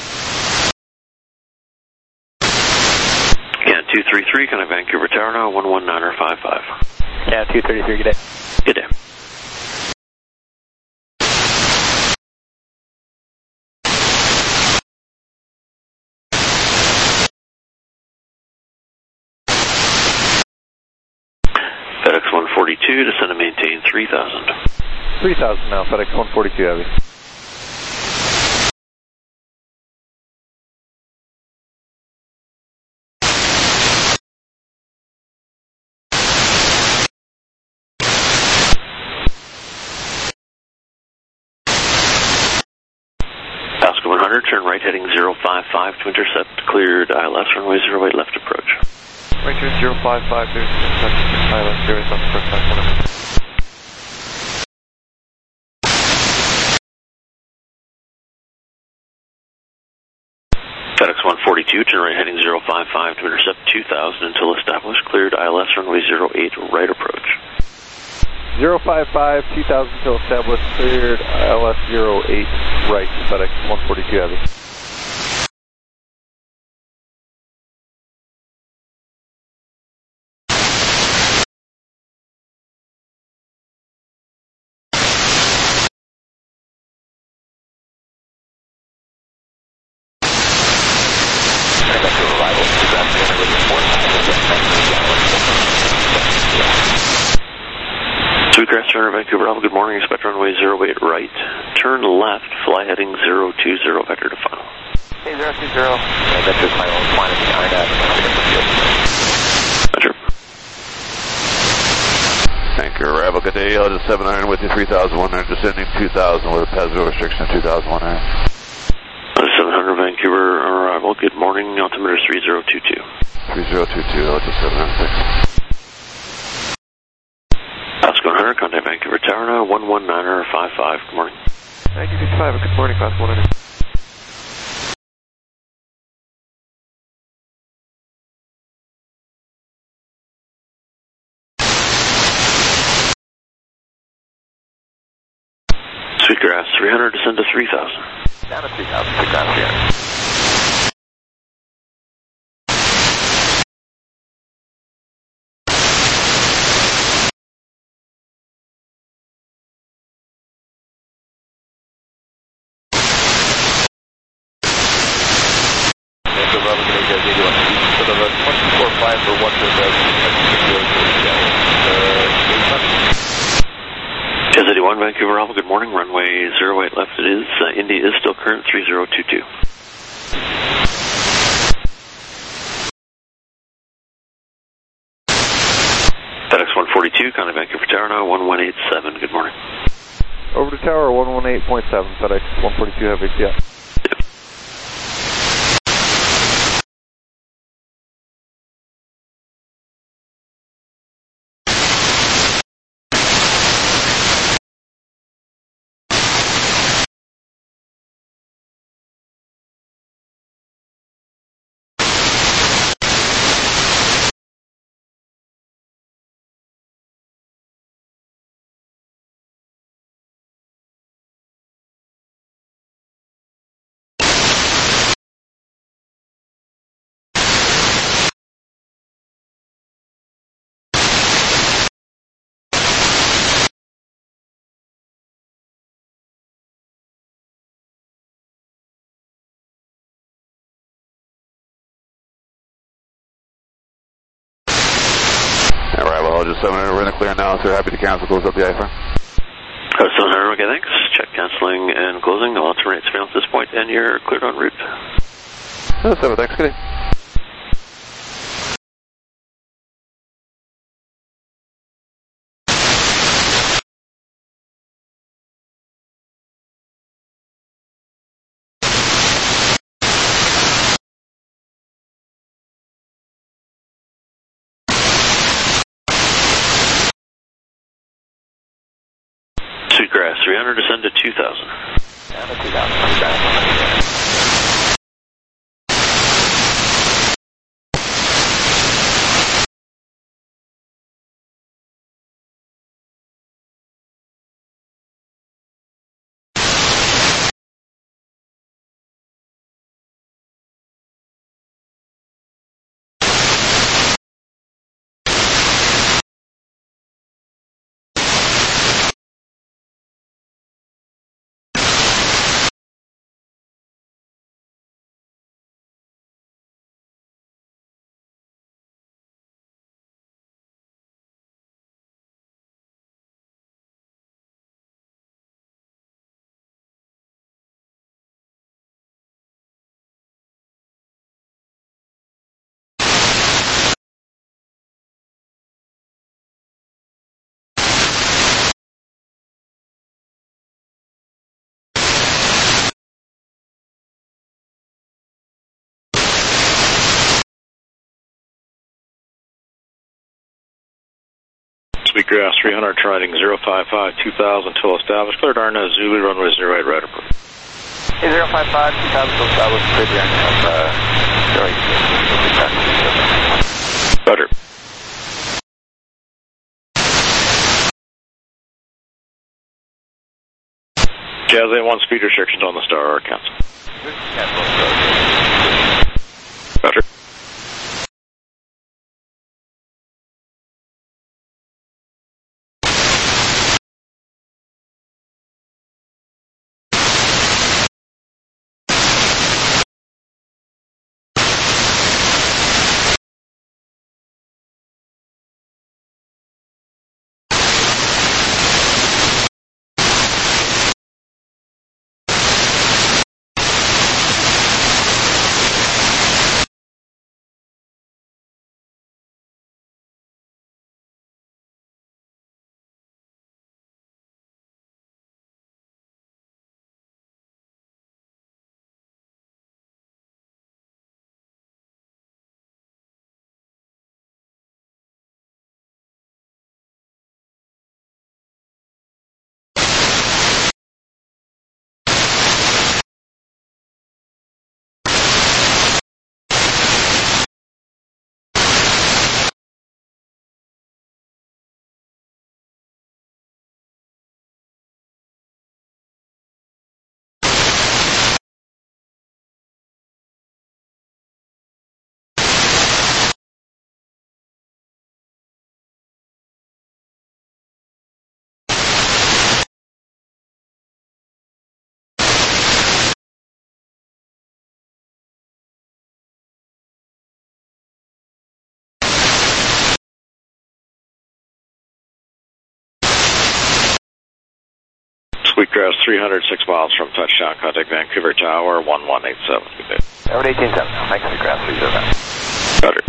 Can 233, kind of Vancouver Tower now, 119.55. Can 233, good day. Good day. FedEx 142, descend to maintain 3000. 3000 now, FedEx 142 heavy. Pasco 100, turn right heading 055 to intercept, cleared ILS runway 08 left approach. Right turn 055, there's ILS 08 left approach, that's one. FedEx 142, turn right heading 055 to intercept 2000 until established, cleared ILS runway 08 right approach. 055, 2000 till established, cleared ILS 08 right, FedEx 142 heavy. Sweetgrass Turner, Vancouver Alpha, good morning, expect runway 08 right, turn left, fly heading 020, vector to final. Hey, 020, vector to final, flying at the RNAV. Roger. Vancouver arrival, good day, Elgin 700 with you, 3100, descending 2000 with a PESO restriction 2100. 700 Vancouver arrival, good morning, altimeter 3022. 3022, Elgin 706. Pasco 100, contact Vancouver Tower now, 119.55, good morning. 1955, good morning, Pasco 100. Sweetgrass 300, descend to 3000. Down to 3000, Sweetgrass 300. Jazz 81, Vancouver Alpha, good morning, runway 08 left it is, India is still current, 3022. FedEx 142, contact Vancouver Tower now, 1187, good morning. Over to tower, 118.7, FedEx 142 heavy, yeah. just 700, we're in the clear now, so we're happy to cancel, close up the IFR. 700, okay, thanks. Check canceling and closing. I'll terminate surveillance at this point, and you're cleared en route. 7, thanks, good day. Sweetgrass 300, descend to 2000. Down to 2000. Sweetgrass 300, riding 055, 2000 till established. Cleared RNAV Zulu, runway 08, right approach. 055, 2000 till established, cleared RNAV 08. Better. Jazz A1 speed restrictions on the star are canceled. Better. Sweetgrass 300, 6 miles from touchdown. Contact Vancouver Tower, 1187. Good day. 1870, thanks, Sweetgrass 300. Better.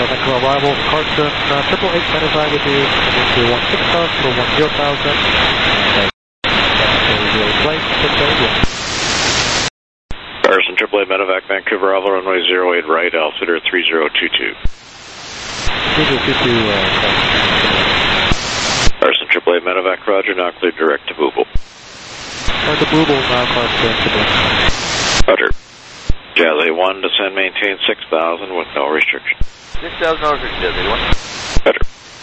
Vancouver arrival, Carson, 888 Medevac with you, into 16,000 for 10,000. Flight, 6 Carson, AAA Medevac, Vancouver arrival, runway 08 right, altimeter 3022. 3022, Carson, AAA Medevac, roger, now cleared direct to Booble. To Booble, now Carson, Roger. Jazz A1, descend, maintain 6,000 with no restriction. 6,000 no restriction, Jazz A1. Roger.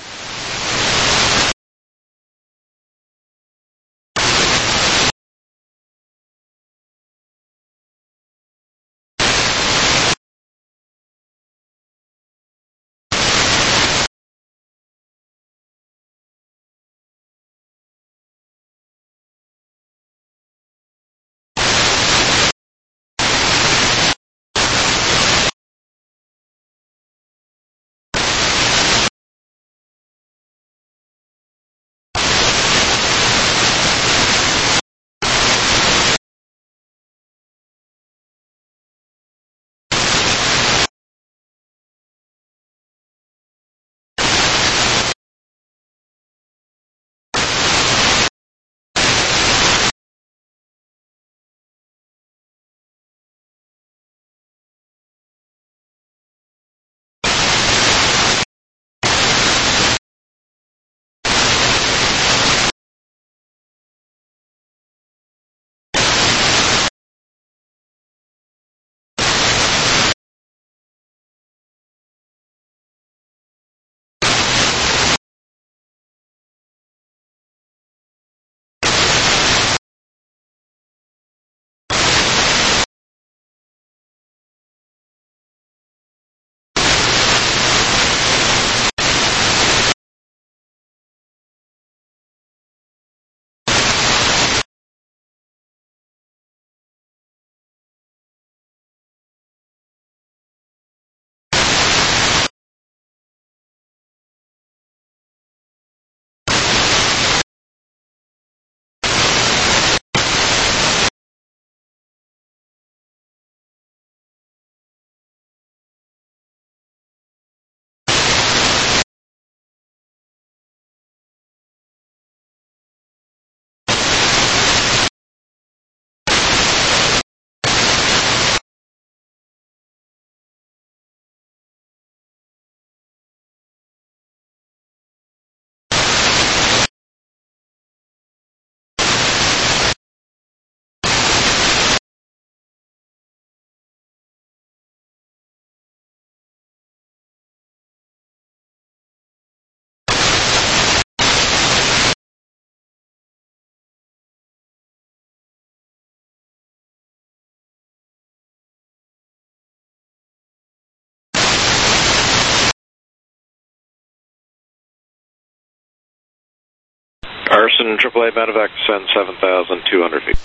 Carson, AAA Medevac, descend 7,200 feet.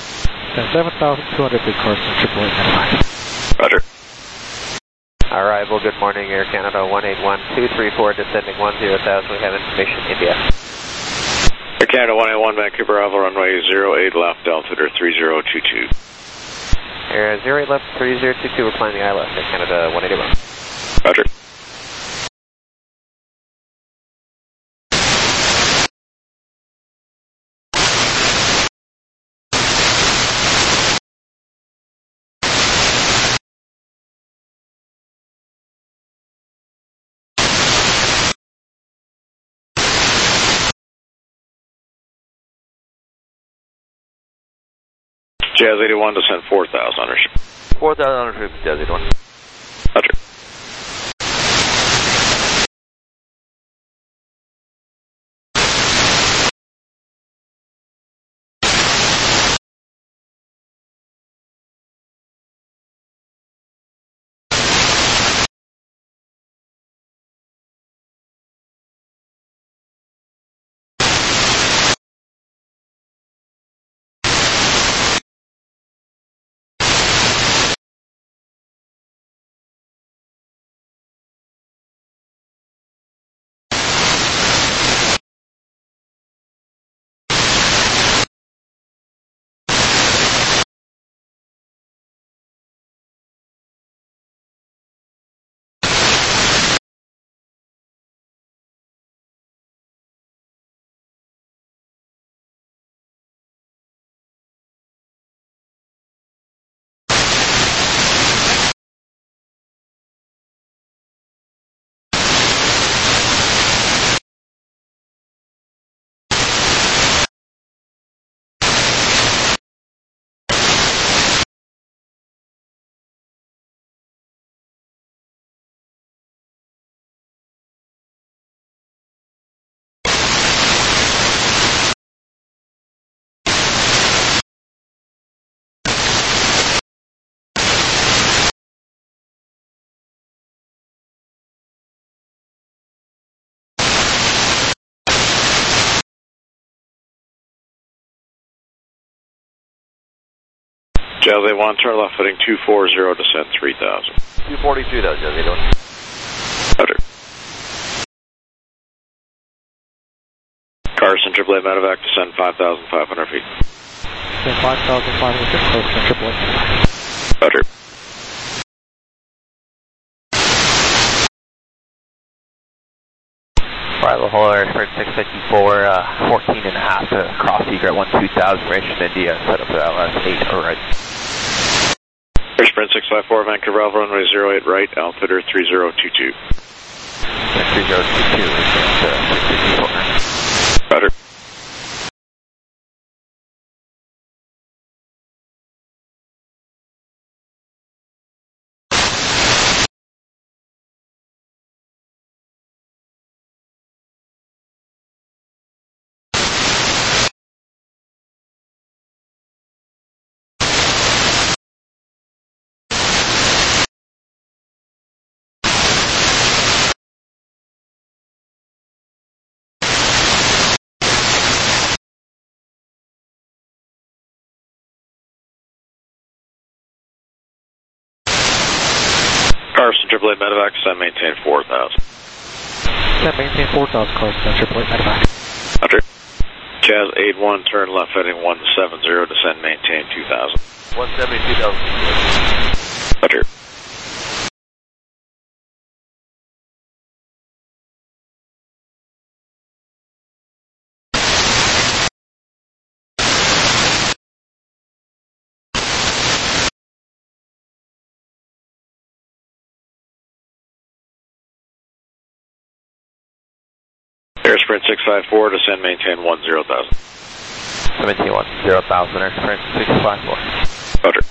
7,200 feet, Carson, AAA Medevac. Roger. Arrival, good morning, Air Canada 181234, descending 10,000, we have information, India. Air Canada 181, Vancouver arrival, runway 08 left, altimeter 3022. Air 08 left, 3022, we're flying the ILS, Air Canada 181. Roger. Jazz 81, descend 4,000 under. 4,000 under, Jazz 81. Roger. Jazz 1, turn left heading 240, descend 3,000. 242, that was Jazz 1. Roger. Carson, AAA medevac, descend 5,500 feet. Descend 5,500 feet, Carson, AAA. Roger. Arrival Holler, Air 654, 14 and a half to cross egret 12000, Ration India, set up for LS 8, alright. Air Sprint 654, Vancouver Alpha, runway 08 right, altimeter 3022. 3022, 654. Roger. Carson, AAA medevac, descend maintain 4,000. Descend maintain 4,000, Carson, AAA medevac. Roger. Jazz 81, turn left heading 170, descend maintain 2,000. 170, 2,000. Roger. Air Sprint 654, descend maintain 10,000. 17 10,000, Air Sprint 654. Roger.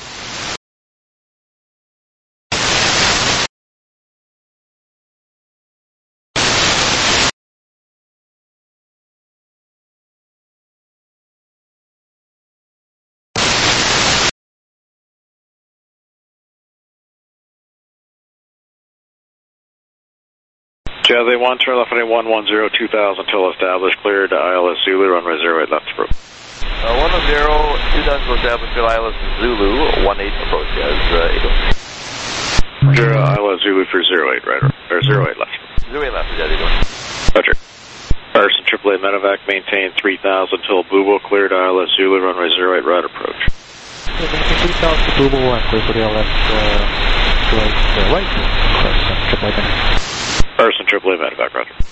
Jazz 1, turn left heading 110, 2,000 till established, cleared to ILS Zulu, runway 08 left approach. 110, 2,000 till established, to ILS Zulu, 18 approach, Jazz 8. Roger, ILS Zulu for 08 right, or 08 left. 08 left, Jazz 8. Roger. Carson, AAA medevac, maintain 3,000 till Bubo, cleared to ILS Zulu, runway 08 right approach. Maintain 3,000 to Bubo and clear for the ILS right, Carson, AAA medevac. Carson, AAA medevac, roger.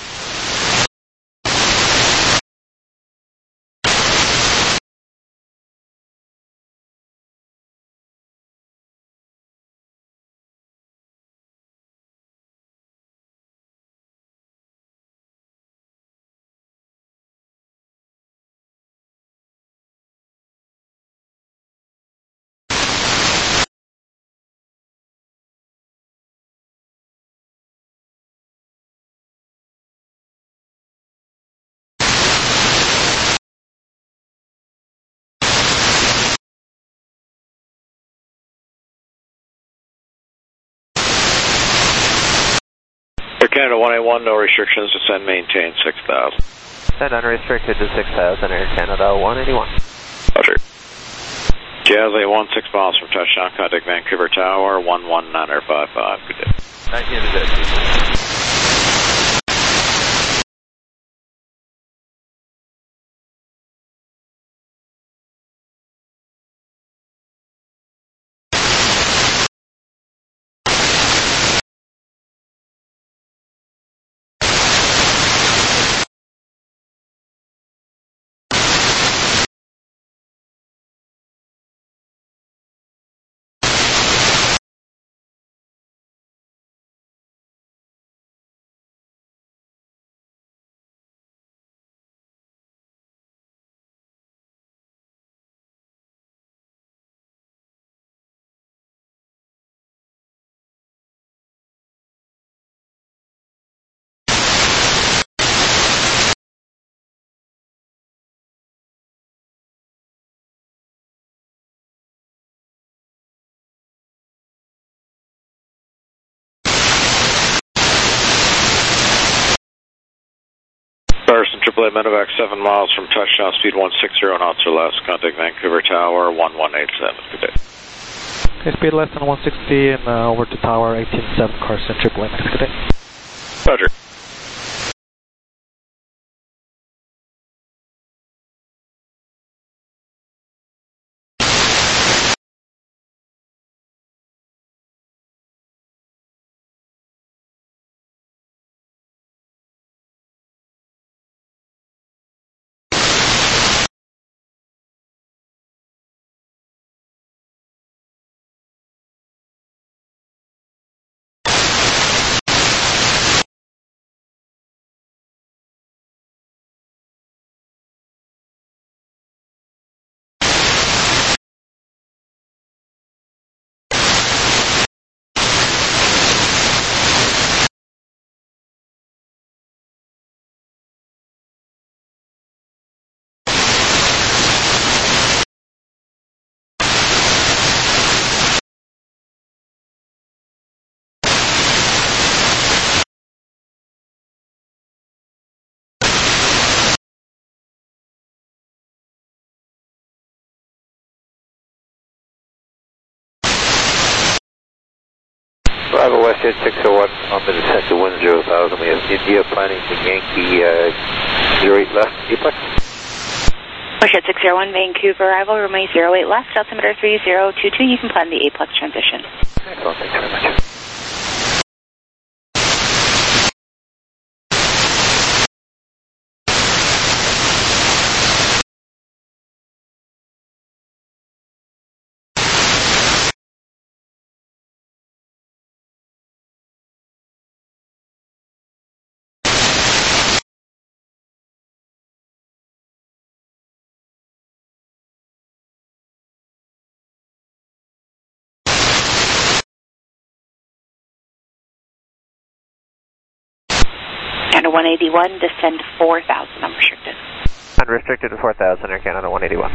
Air Canada 181, no restrictions, descend maintain 6,000. Descend unrestricted to 6,000, Air Canada 181. Roger. Jazz 1, 6 miles from touchdown, contact Vancouver Tower, 119.55, good day. 19 to day. Carson, AAA Medevac, 7 miles from touchdown, speed 160 knots or less. Contact Vancouver Tower, 1187. Good day. Okay, speed less than 160 and over to Tower 187, Carson, AAA Medevac. Good day. Roger. Bravo Westjet 601 on the descent to 10,000. We have India planning to Yankee 08 left, Apex. Westjet 601, Vancouver arrival, runway 08 left, altimeter 3022. You can plan the Apex transition. Excellent, thanks very much. Canada 181, descend 4,000, unrestricted. Unrestricted to 4,000, Air Canada 181.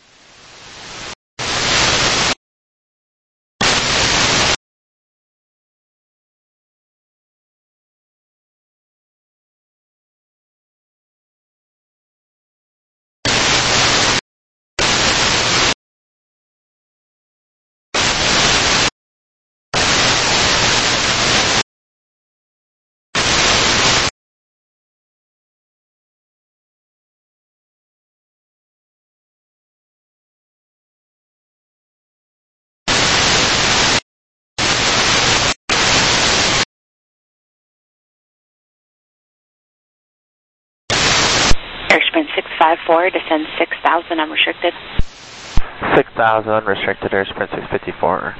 Airsprint 654, descend 6,000, unrestricted. 6,000, unrestricted, airsprint 654.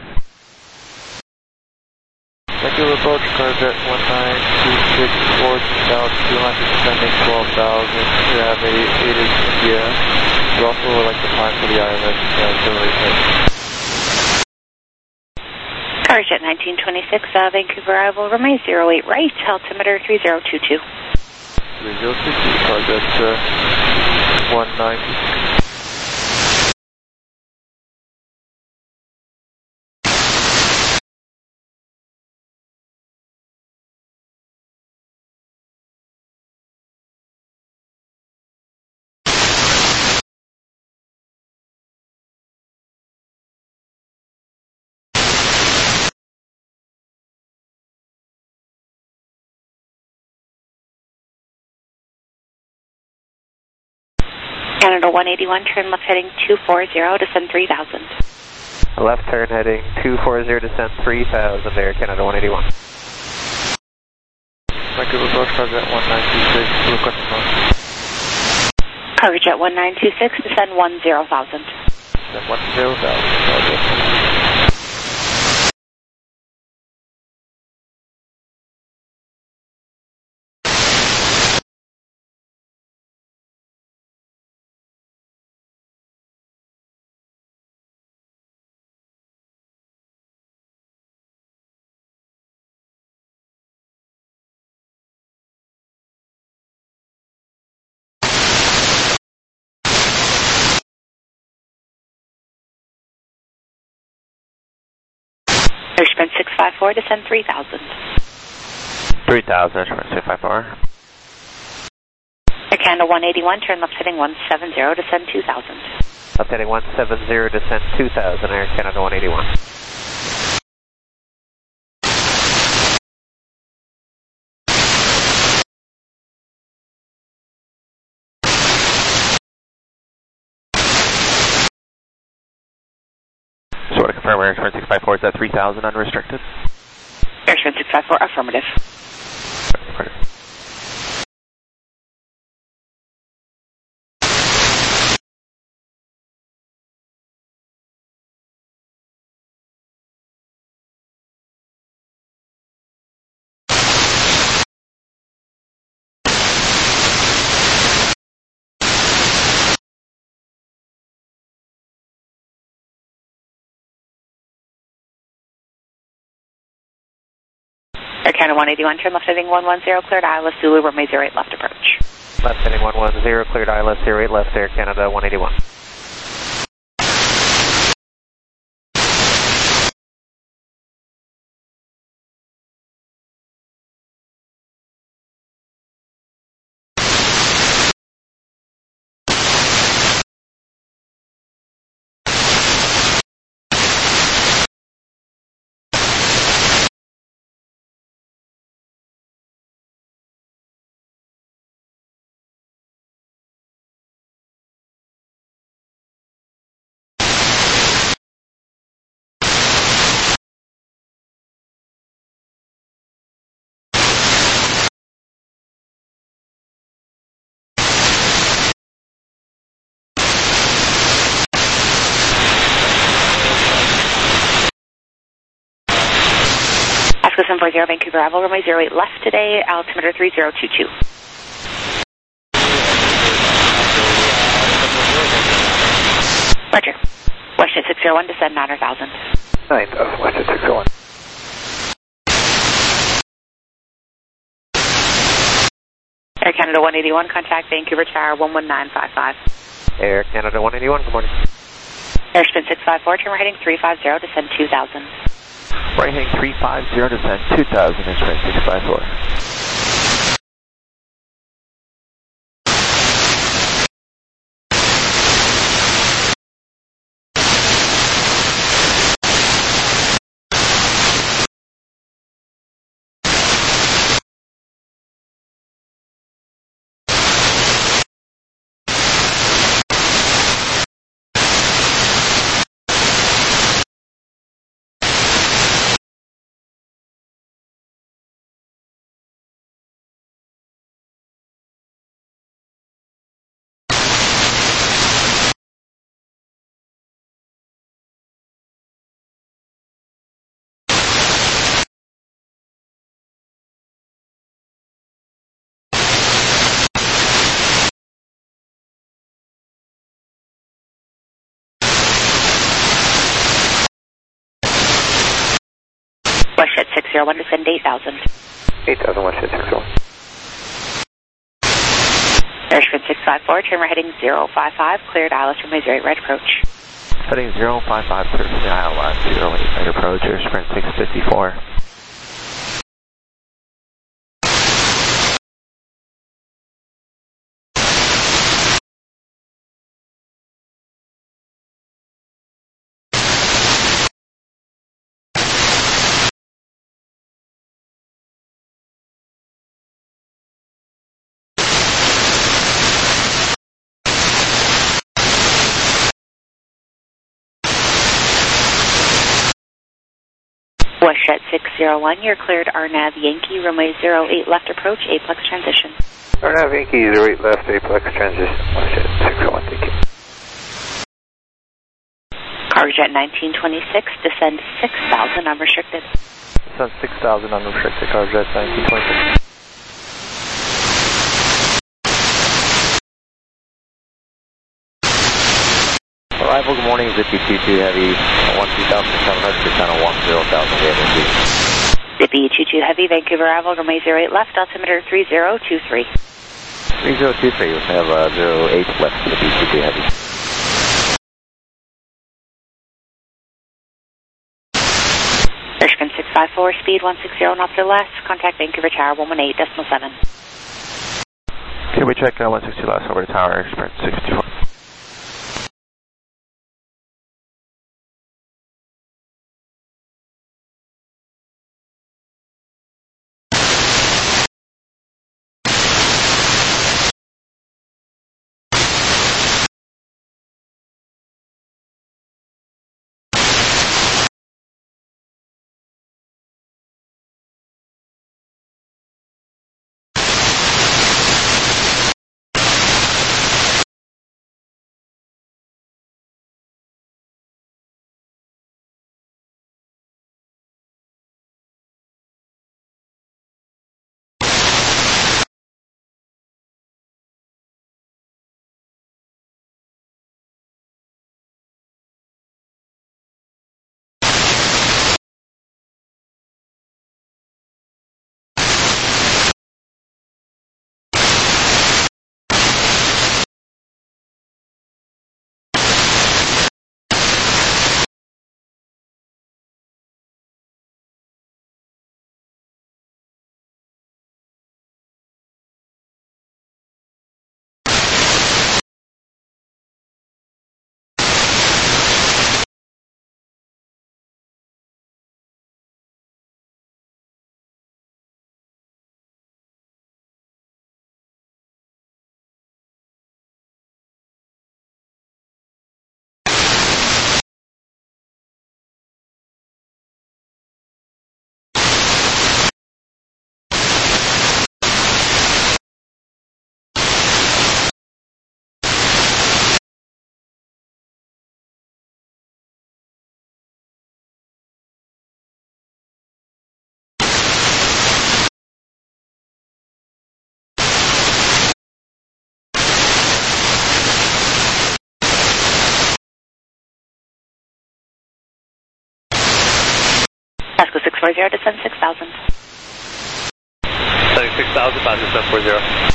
Vancouver approach, Carjet 1926, 14,200, descending 12,000. We have a 8 India. We also would like to climb for the ILS 08. Carjet 1926, Vancouver arrival, runway 08 right, altimeter 3022. 3022, Carjet 196. Canada 181, turn left heading 240, descend 3,000. Left turn heading 240, descend 3,000, Air Canada 181. Vancouver approach, Carjet 1926, request approach. Carjet 1926, descend 10,000. Descend 10,000, Carjet. Airsprint 654, descend 3,000. 3,000, airsprint 654. Canada 181, turn left heading 170, descend 2000. Left heading 170, descend 2000, Air Canada 181. So want to confirm Air 654, is that 3000 unrestricted? Air 654, affirmative. Air Canada 181, turn left heading 110, cleared ILS Zulu, runway 08 left approach. Left heading 110, cleared ILS 08 left, Air Canada 181. Alaska 740, Vancouver, arrival runway 08 left today, altimeter 3022. Roger. Westjet 601, descend 9000. 9000, Westjet 601. Air Canada 181, contact Vancouver Tower 11955. Air Canada 181, good morning. Airspin 654, turn right heading 350, descend 2000. Right heading 350, descend 2000, Airspin 654. Westjet 601, descend 8000. 8000, Westjet 601. Airspin 654, turn right heading 055, cleared ILS runway 08 right approach. Heading 055, cleared from the ILS 08 right approach, Airspin 654. Westjet 601, you're cleared RNAV Yankee, runway 08 left approach, Aplex transition. RNAV Yankee, 08 left, Aplex transition, Westjet 601, thank you. Cargojet 1926, descend 6000, unrestricted. Descend 6000, unrestricted, Cargojet 1926. Arrival, good morning, Zippy 22 Heavy, 12700, descend on 10,000, AFC. Zippy 22 Heavy, Vancouver arrival, runway 08 left, altimeter 3023. 3023, we have 08 left, Zippy 22 Heavy. Airspin 654, speed 160 knots or less, contact Vancouver Tower 118.7. Can we check 160 last over the tower, Sprint 654? Pasco 640, descend 6,000. Descending 6,000, Pasco 740.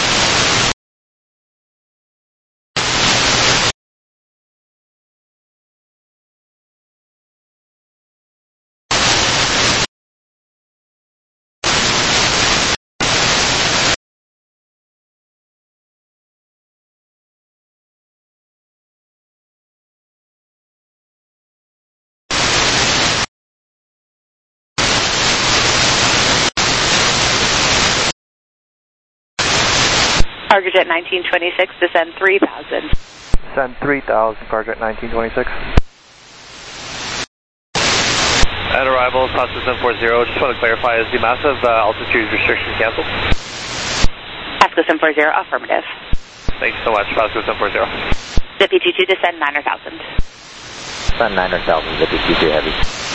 Cargojet 1926, descend 3,000. Descend 3,000, Cargojet 1926. At arrival, Pasco 740, just want to clarify, is the massive altitude restriction canceled? Pasco 740, affirmative. Thanks so much, Pasco 740. Zippy 22, descend 9,000. Descend 9,000, Zippy 22 heavy.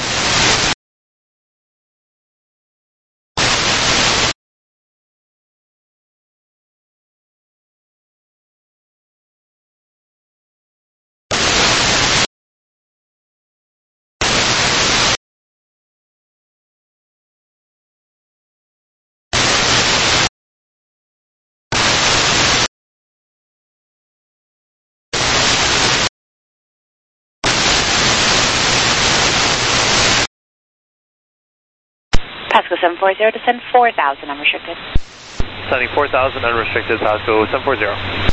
Pasco 740, descend 4,000, unrestricted. Descending 4,000, unrestricted, Pasco 740.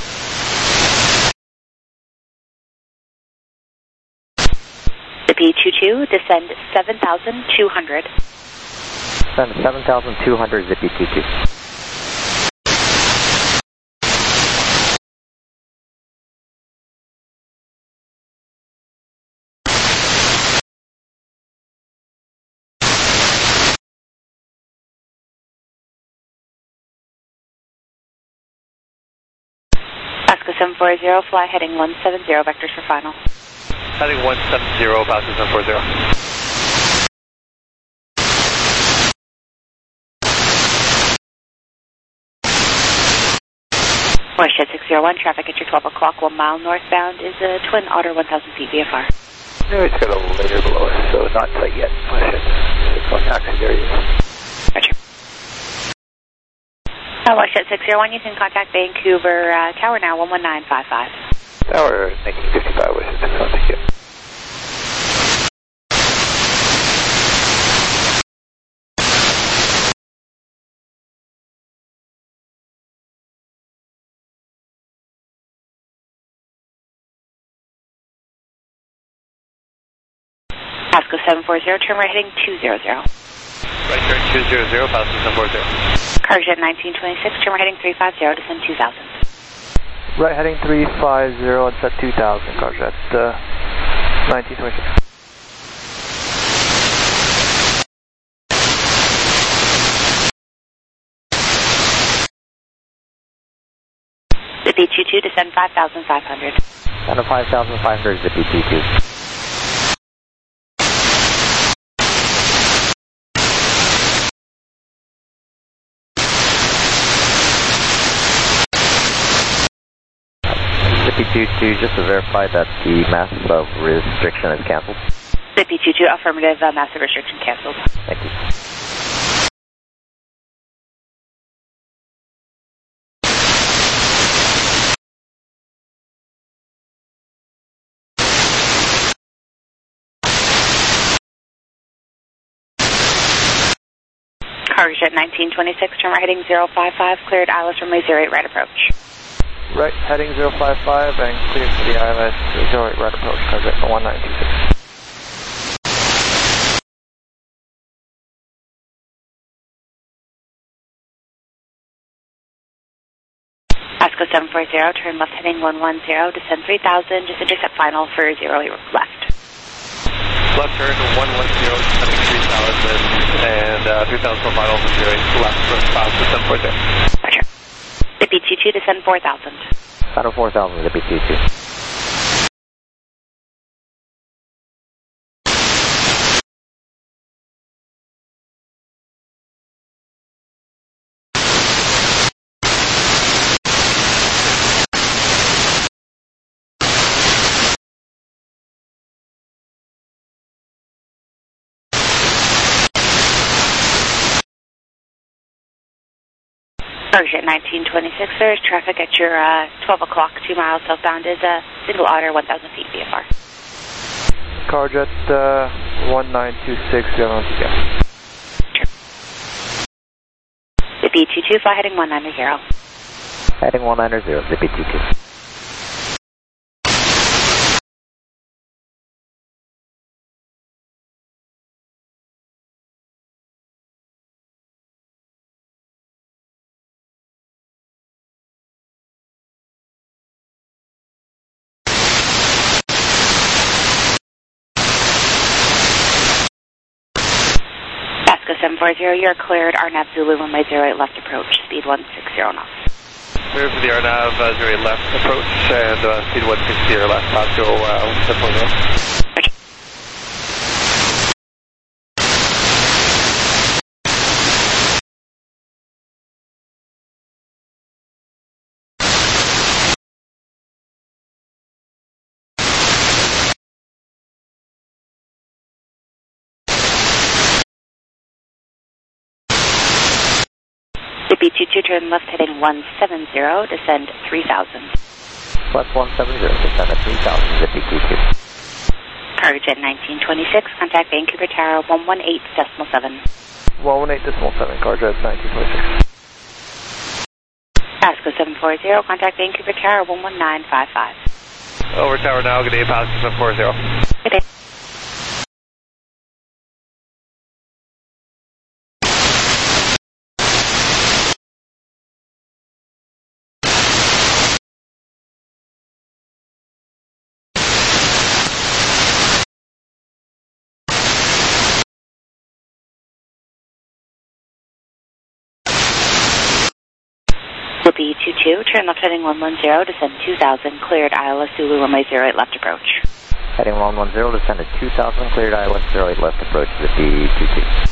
Zippy 22, descend 7,200. Descend 7,200, Zippy 22. Pasco 740, fly heading 170, vectors for final. Heading 170, Pasco 740. WestJet 601, traffic at your 12 o'clock, 1 mile northbound is a Twin Otter 1,000 feet VFR. No, it's got a little later below us, so not in sight yet. WestJet 601, taxi, there he is. Roger. WestJet 601, you can contact Vancouver Tower now, 11955. Tower 1955, WestJet 601, thank you. Pasco 740, turn right heading 200. Right turn 200, Pasco 740. Carjet 1926, turn right heading 350, descend 2000. Right heading 350 and set 2000, Carjet 1926. Zippy 22, descend 5,500. Down to 5,500, Zippy 22. Zippy 22, just to verify that the massive restriction is canceled. Zippy 22, affirmative, massive restriction canceled. Thank you. Carjet 1926, turn right heading 055, cleared ILS runway 08, right approach. Right heading 055 and clear for the ILS 08, right approach, Carjet 1926. Pasco 740, turn left heading 110, descend 3000, just intercept final for 08 left. Left turn 110, descending 3000, and 3000 for final for 08 left for Pasco 740. Roger. Zippy 22, descend 4000. Down to 4,000, Zippy 22. Carjet 1926, there's traffic at your 12 o'clock, 2 miles southbound is a single otter, 1,000 feet VFR. Carjet 1926, going on to gas. Zippy 22, fly heading 190. Heading 190, Zippy 22. Pasco 740, you're cleared, RNAV Zulu runway 08 left approach, speed 160 knots. Clear for the RNAV 08 left approach and speed 160 left, Pasco 740. Zippy 22, turn left heading 170, descend 3000. Left 170, descend at 3,000, Zippy 22. Carjet 1926, contact Vancouver Tower 118.7. 118.7, Carjet 1926. Pasco 740, contact Vancouver Tower 11955. Over tower now, good day, Pasco 740. Good day. Zippy 22, turn left heading 110, descend 2000, cleared ILS Zulu runway 08 left approach. Heading 110, descend at 2000, cleared ILS 08 left approach, Zippy 22.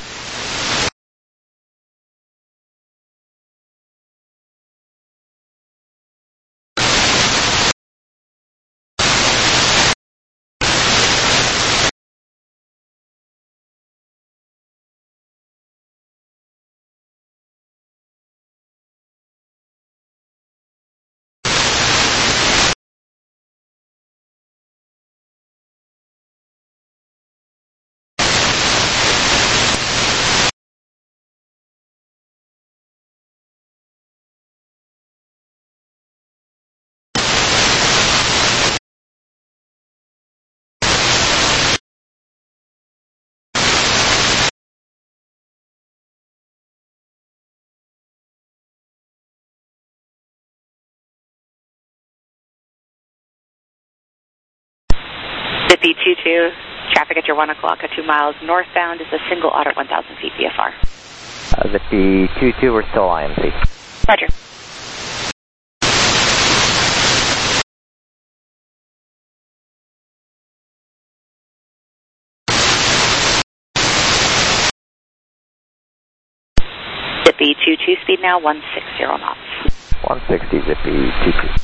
Zippy 22, traffic at your 1 o'clock at 2 miles northbound is a single odd at 1,000 feet VFR. Zippy 22, we're still IMC. Roger. Zippy 22, speed now 160 knots. 160, Zippy 22.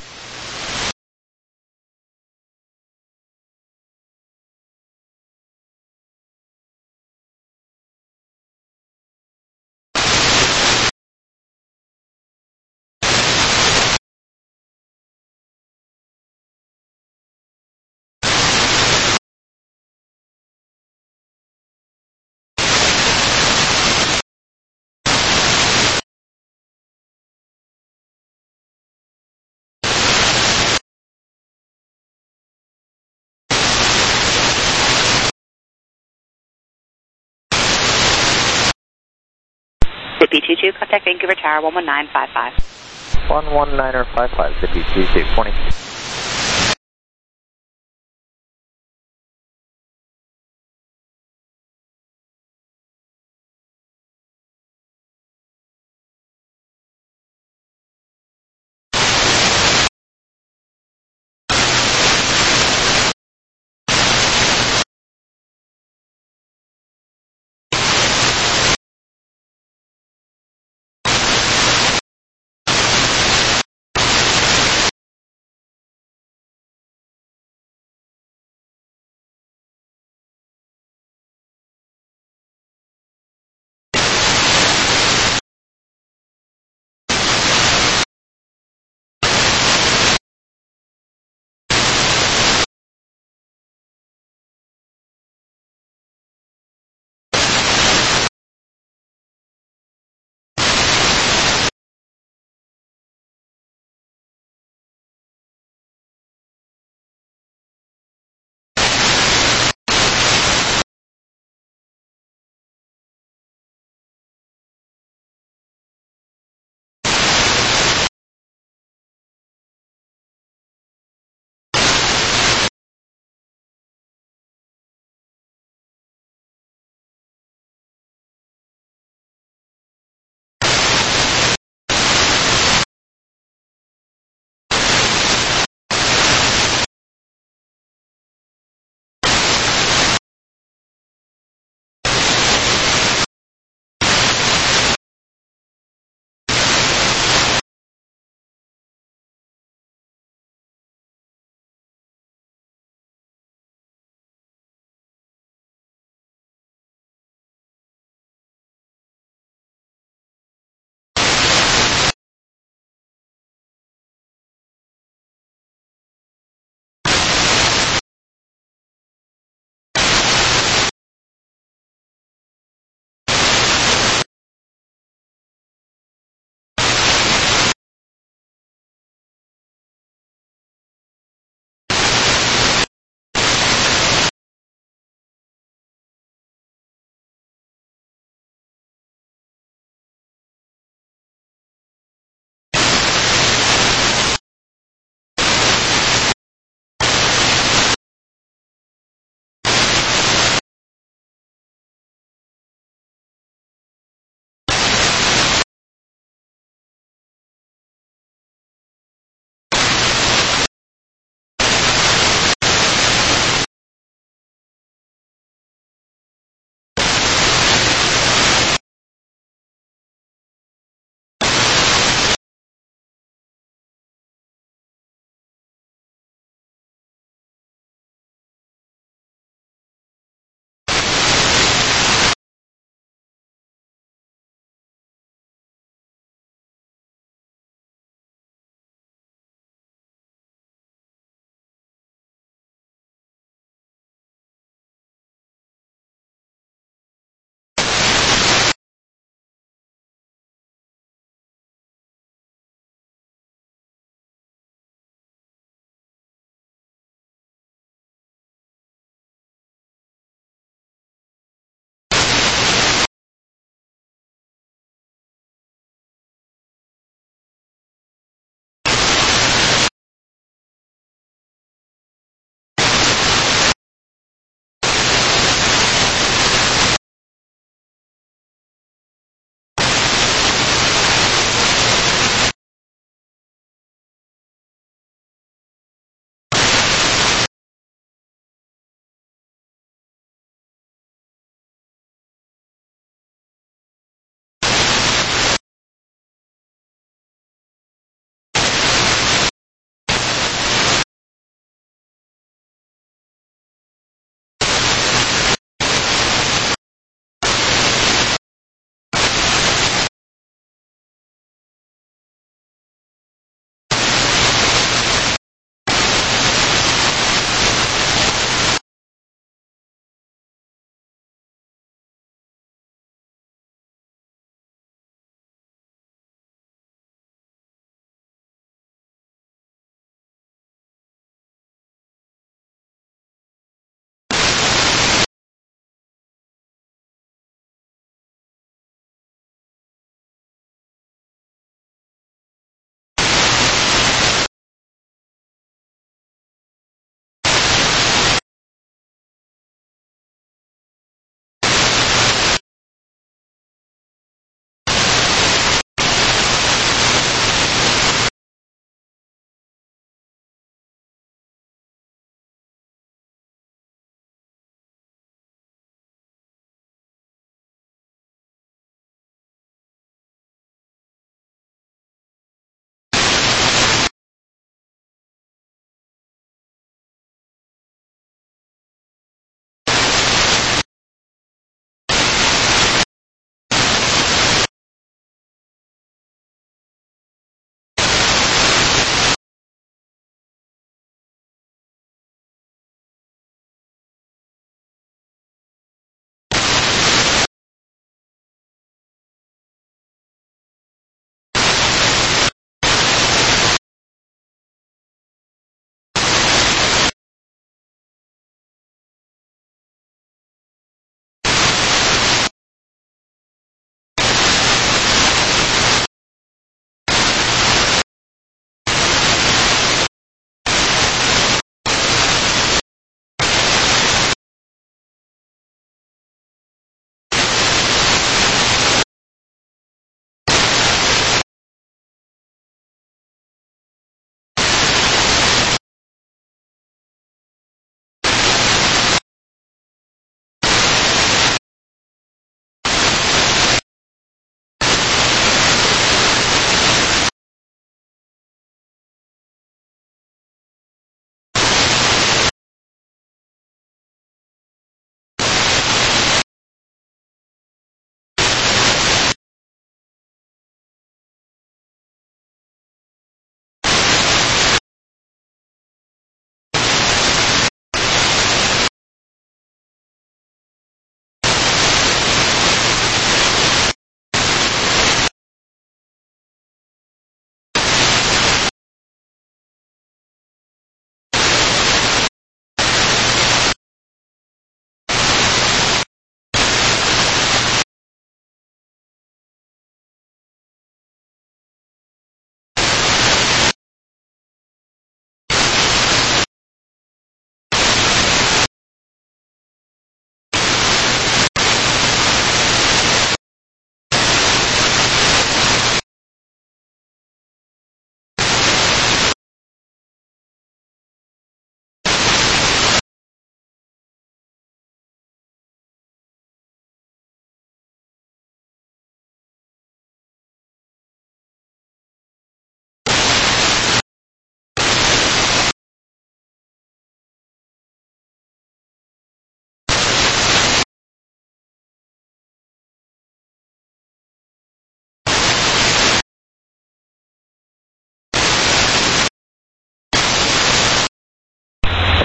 Zippy 22, contact Vancouver Tower 11955. 11955, Zippy 22, 20.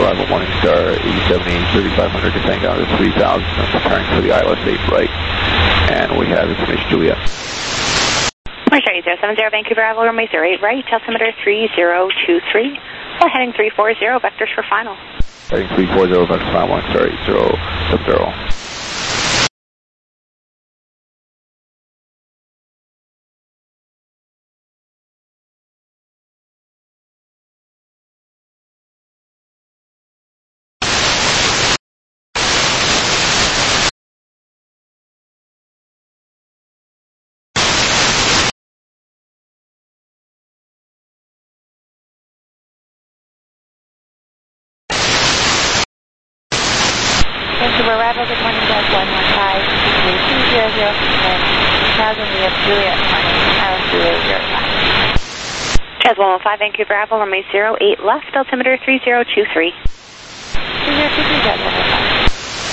arrival Morningstar 87, 3500, descending down to 3000, and preparing for the ILS 8 right. And we have information Juliet. Morningstar 8070, Vancouver arrival runway 08 right, altimeter 3023. Well, heading 340, vectors for final. Heading 340, vectors for final, Morningstar 8070. Vancouver arrival, good morning, Jazz 115, 200, 1000, we have Juliet running, Island Juliet 05. Jazz 115, Vancouver arrival, runway 08 left, altimeter 3023. 3023, Jazz 115.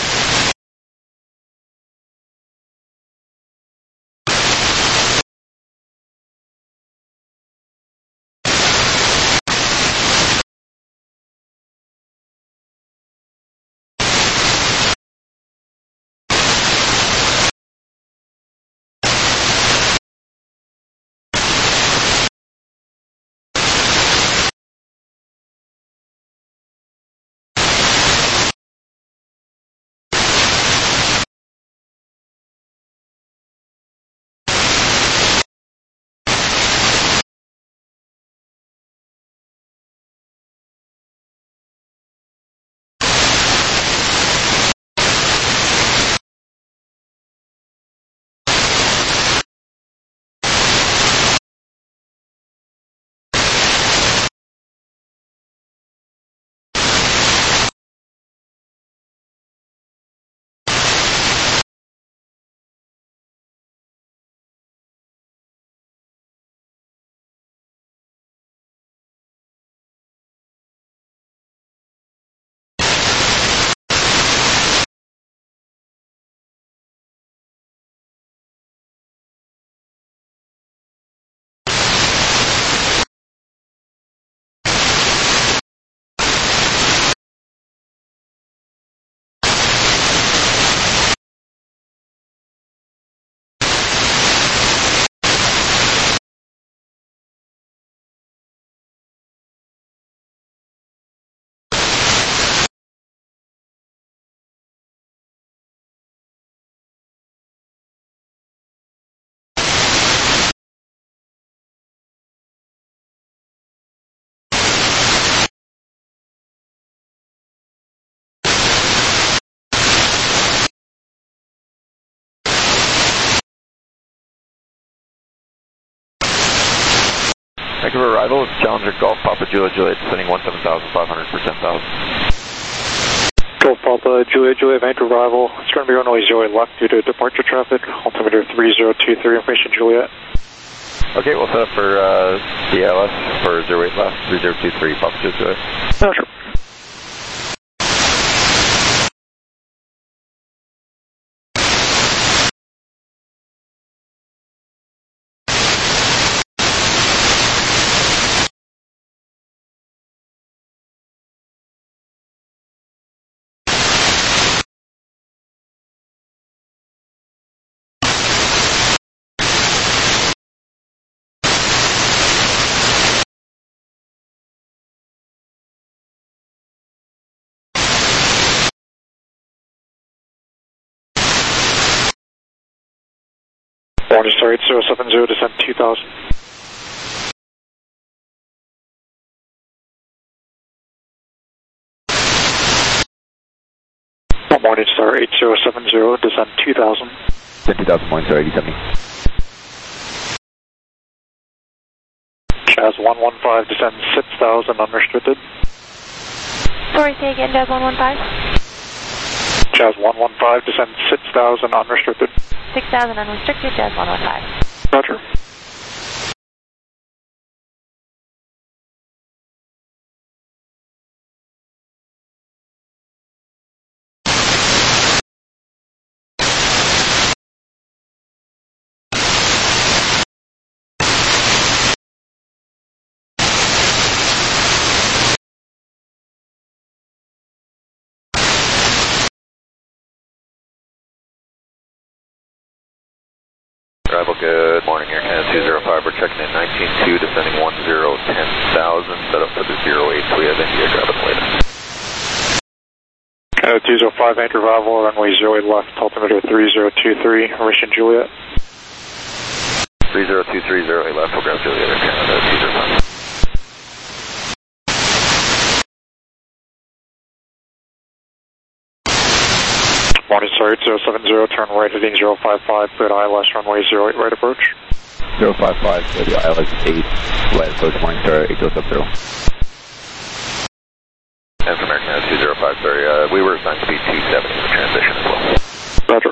Vancouver arrival, it's Challenger Golf Papa Juliet Juliet, descending 17,500 for 10,000. Golf Papa Juliet Juliet, Vancouver arrival. It's going to be runway 08 left due to departure traffic. Altimeter 3023, information Juliet. Okay, we'll set up for the ILS for 08 left, 3023, Papa Juliet. Sure. Morningstar 8070, descent 2000. Morningstar 8070, descent 2000. Descent 2000, Morningstar 8070. Jazz 115, descent 6000, unrestricted. Sorry, say again, Jazz 115. Jazz 115, descent 6000, unrestricted. 6000 unrestricted, Jazz 115. Roger. checking in 19-2, descending 10, 10,000, set up for the 08, so we have India grabbing later. 205 Anchor Bravo, runway 08 left, altimeter 3023, Mission Juliet. 3023, 08 left, we'll grab Juliet Air Canada, 205. Morning, sorry, 070, turn right heading 055, cleared ILS, runway 08, right approach. 055, clear the ILS 8, right approach, Morningstar, 8 goes up 0. And from Air Canada 205, sorry, we were assigned speed 270 in the transition as well. Roger.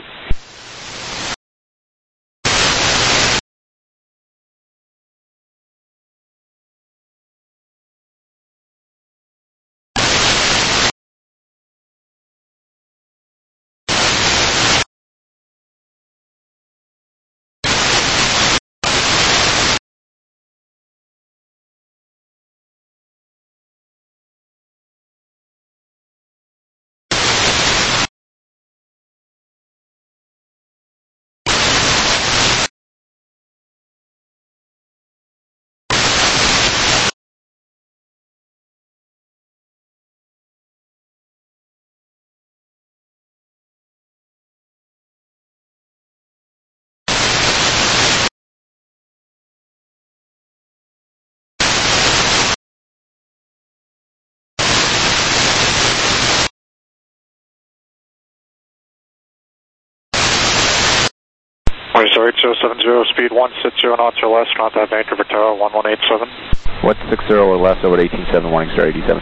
Morning, sorry, 070, speed 160 knots or less, contact Vancouver Tower 1187. 160 or less over 187, Morningstar 8070.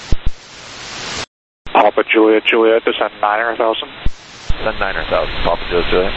Papa Juliet, Juliet, descend 9,000. Descend 9,000, Papa Juliet.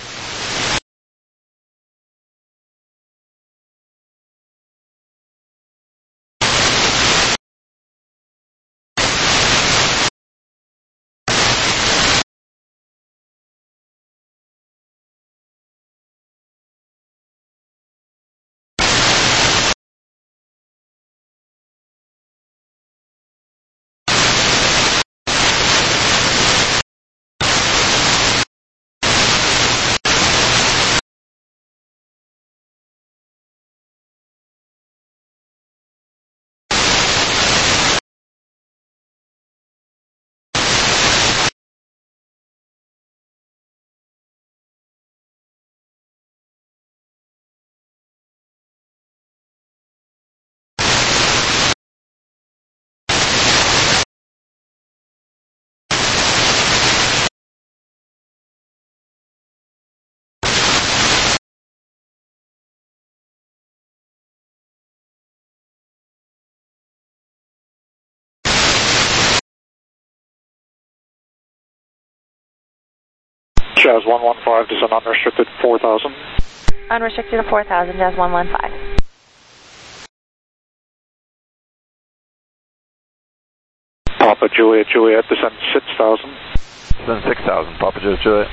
Jazz 115, descend unrestricted 4,000. Unrestricted to 4,000, Jazz 115. Papa Juliet, Juliet, descend 6,000. Descend 6,000, Papa Juliet.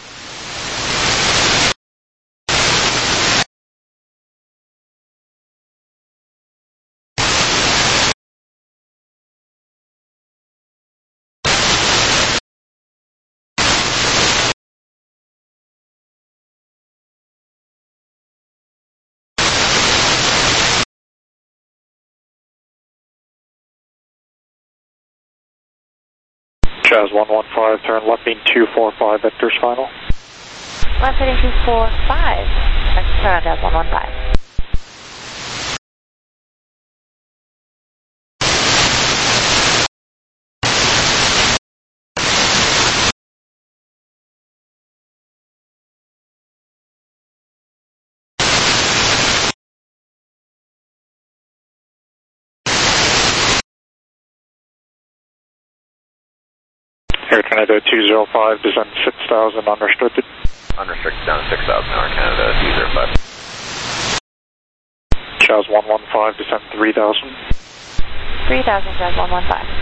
Jazz 115, turn left beam 245, vectors final. Left heading 245, turn on Jazz 115. Air Canada 205, descend 6,000, unrestricted. Unrestricted down to 6,000, Air Canada 205. Jazz 115, descend 3,000. 3,000, Jazz 115.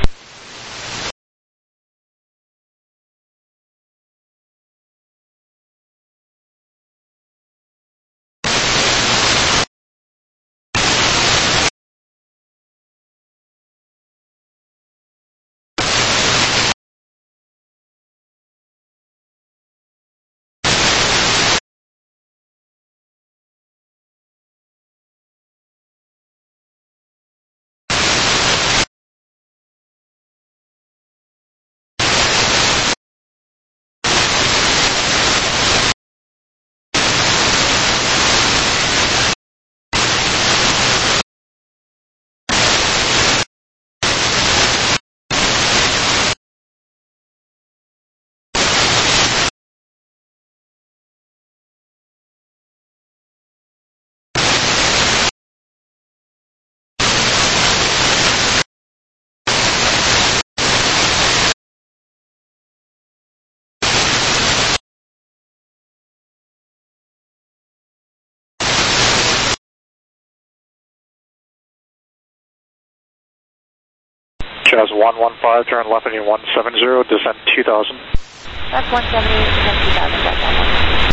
Jazz 115, turn left heading 170, descend 2000. Left 170, descend 2000, Jazz 115.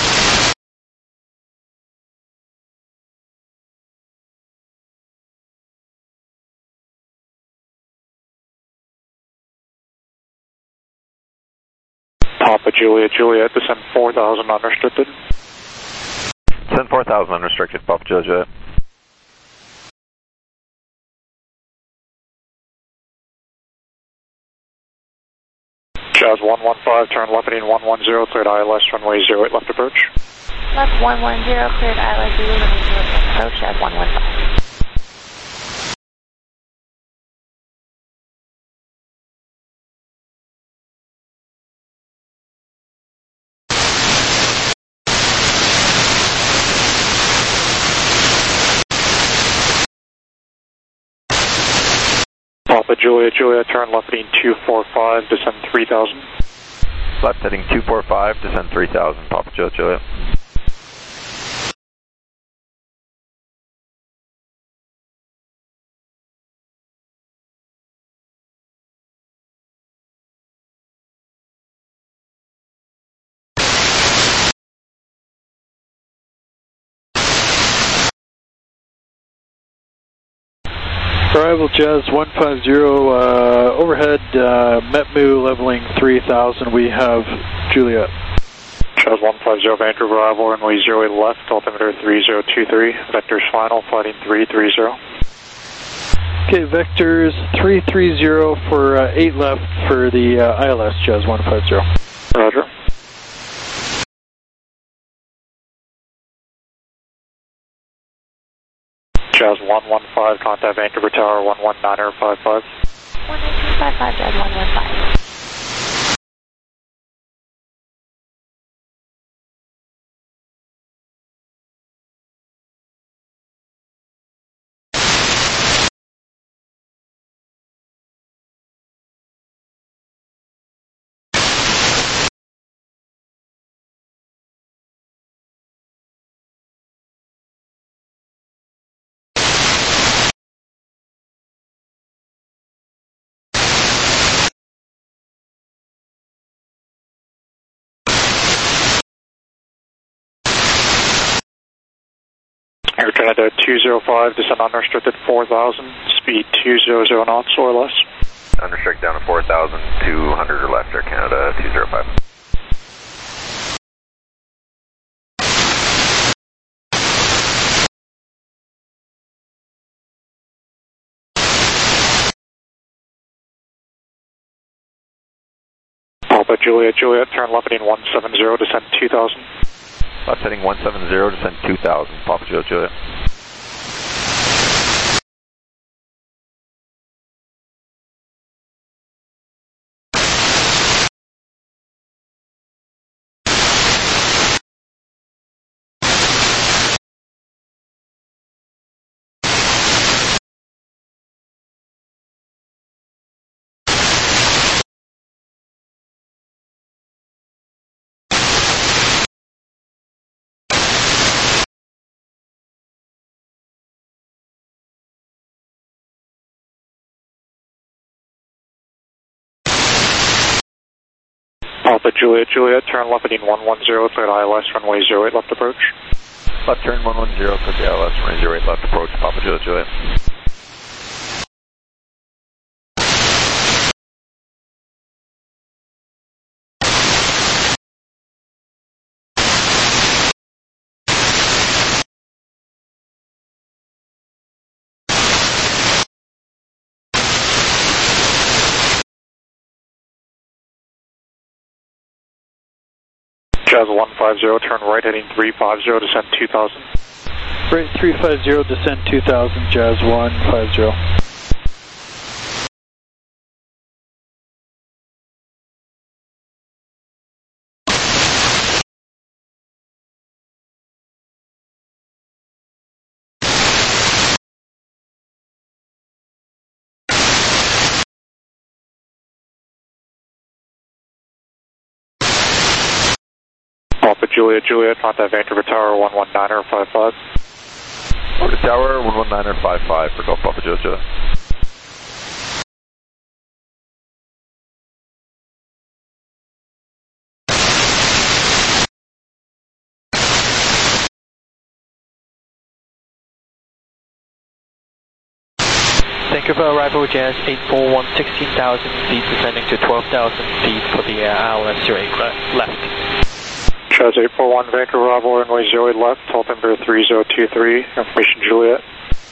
Papa Juliet, Juliet, descend 4000 unrestricted. Descend 4000 unrestricted, Papa Juliet. Jazz 115, turn left heading 110, cleared ILS, runway 08, left approach. Left 110, cleared ILS 0, runway 0, left approach, Jazz 115. Papa Juliet, Juliet, turn left heading 245, descend 3000. Left heading 245, descend 3000, Papa Juliet, Juliet. Arrival Jazz 150, overhead METMU leveling 3000. We have Juliet. Jazz 150, Vancouver arrival, runway 08 left, altimeter 3023, vectors final, flighting 330. Okay, vectors 330 for 8 left for the ILS Jazz 150. Roger. Jazz 115, contact Vancouver Tower 119.55. 119.55, Jazz 115. Air Canada 205, descend unrestricted 4000, speed 200 knots or less. Unrestricted down to 4,000, 200 or left, Air Canada 205. Papa Juliet, Juliet, turn left heading 170, descend 2000. Left heading 170, descend 2000, Papa Juliet, Juliet. Papa Juliet, Juliet, turn left heading 110, cleared ILS, runway 08, left approach. Left turn 110, cleared the ILS, runway 08, left approach, Papa Juliet, Juliet. Jazz 150, turn right heading 350, descend 2000. Right 350, descend 2000, Jazz 150. Papa Juliet, Juliet, contact Vancouver Tower 119.55. Over to Tower 119.55 for Golf Papa Juliet, Juliet. Thank you for arrival, Jazz 841, 16,000 feet, descending to 12,000 feet for the ILS 08 left. Jazz 841, Vancouver arrival, runway 08 left, altimeter 3023, information Juliet.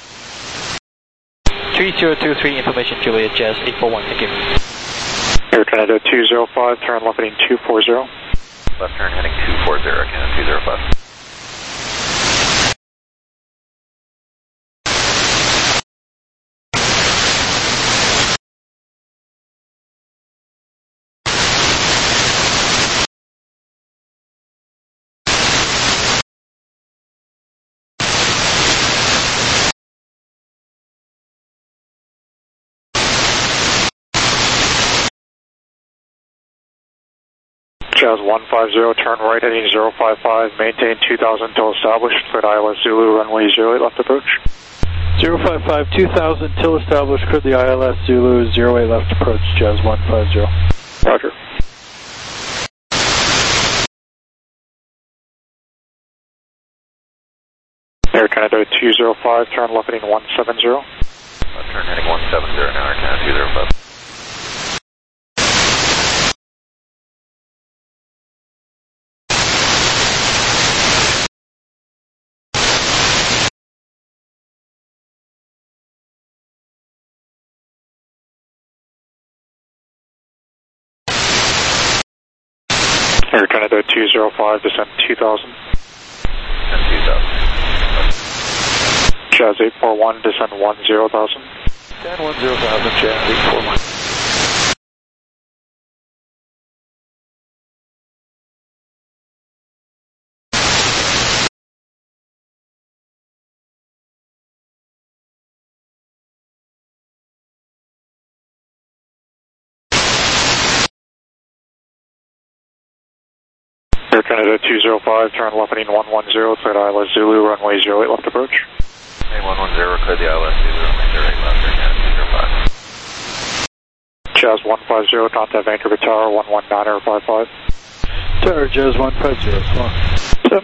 3023, information Juliet, Jazz 841, thank you. Air Canada 205, turn left heading 240. Left turn heading 240, Canada 205. Jazz 150, turn right heading 055, maintain 2000 till established, cleared ILS Zulu, runway 08 left approach. 055, 2000 till established, cleared the ILS Zulu, 08 left approach, Jazz 150. Roger. Air Canada 205, turn left heading 170. Left turn heading 170 now, Air Canada 205. Air Canada 205, descend 2000. Descend 2000. Jazz 841, descend 10,000. Descend 10,000, Jazz 841. Air Canada 205, turn left heading 110, cleared ILS Zulu, runway 08 left approach. Hey, 110, cleared the ILS Zulu, runway 08 left, Air Canada 205. Jazz 150, contact Vancouver Tower, 119 or 55. Tower, Jazz 150, come on. Yep.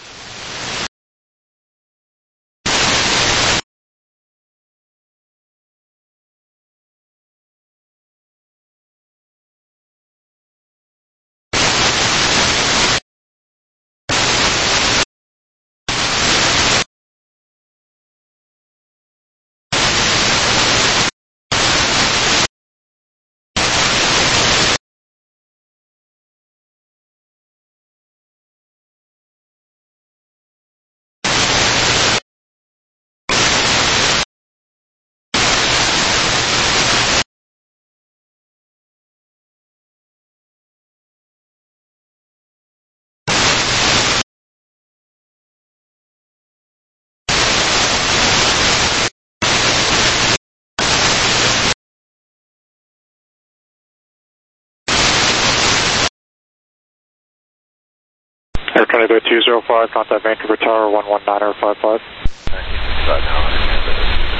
Air Canada 205, contact Vancouver Tower, 119 or 55. 1965 now, Air Canada.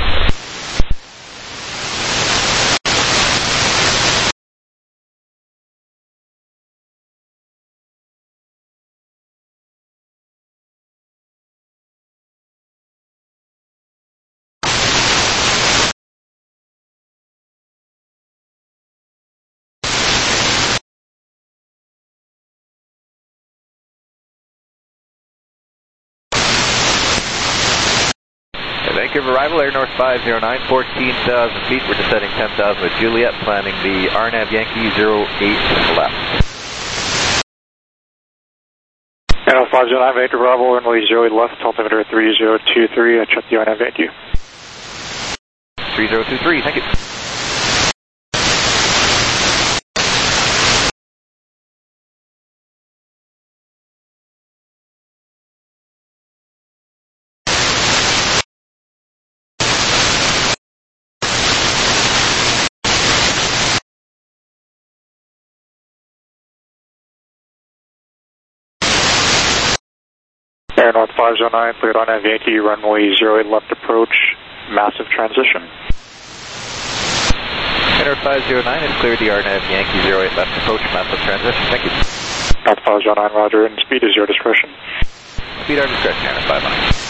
Vancouver arrival, Air North 509, 14,000 feet. We're descending 10,000 with Juliet, planning the RNAV Yankee 08 left. Air North 509, Vancouver arrival, runway 08 left, altimeter 3023, I check the RNAV Yankee. 3023, thank you. Air North 509, cleared RNAV Yankee, runway 08 left approach, massive transition. Air North 509 has cleared the RNAV Yankee 08 left approach, massive transition, thank you. North 509, roger, and speed is your discretion. Speed our discretion, Air North 509.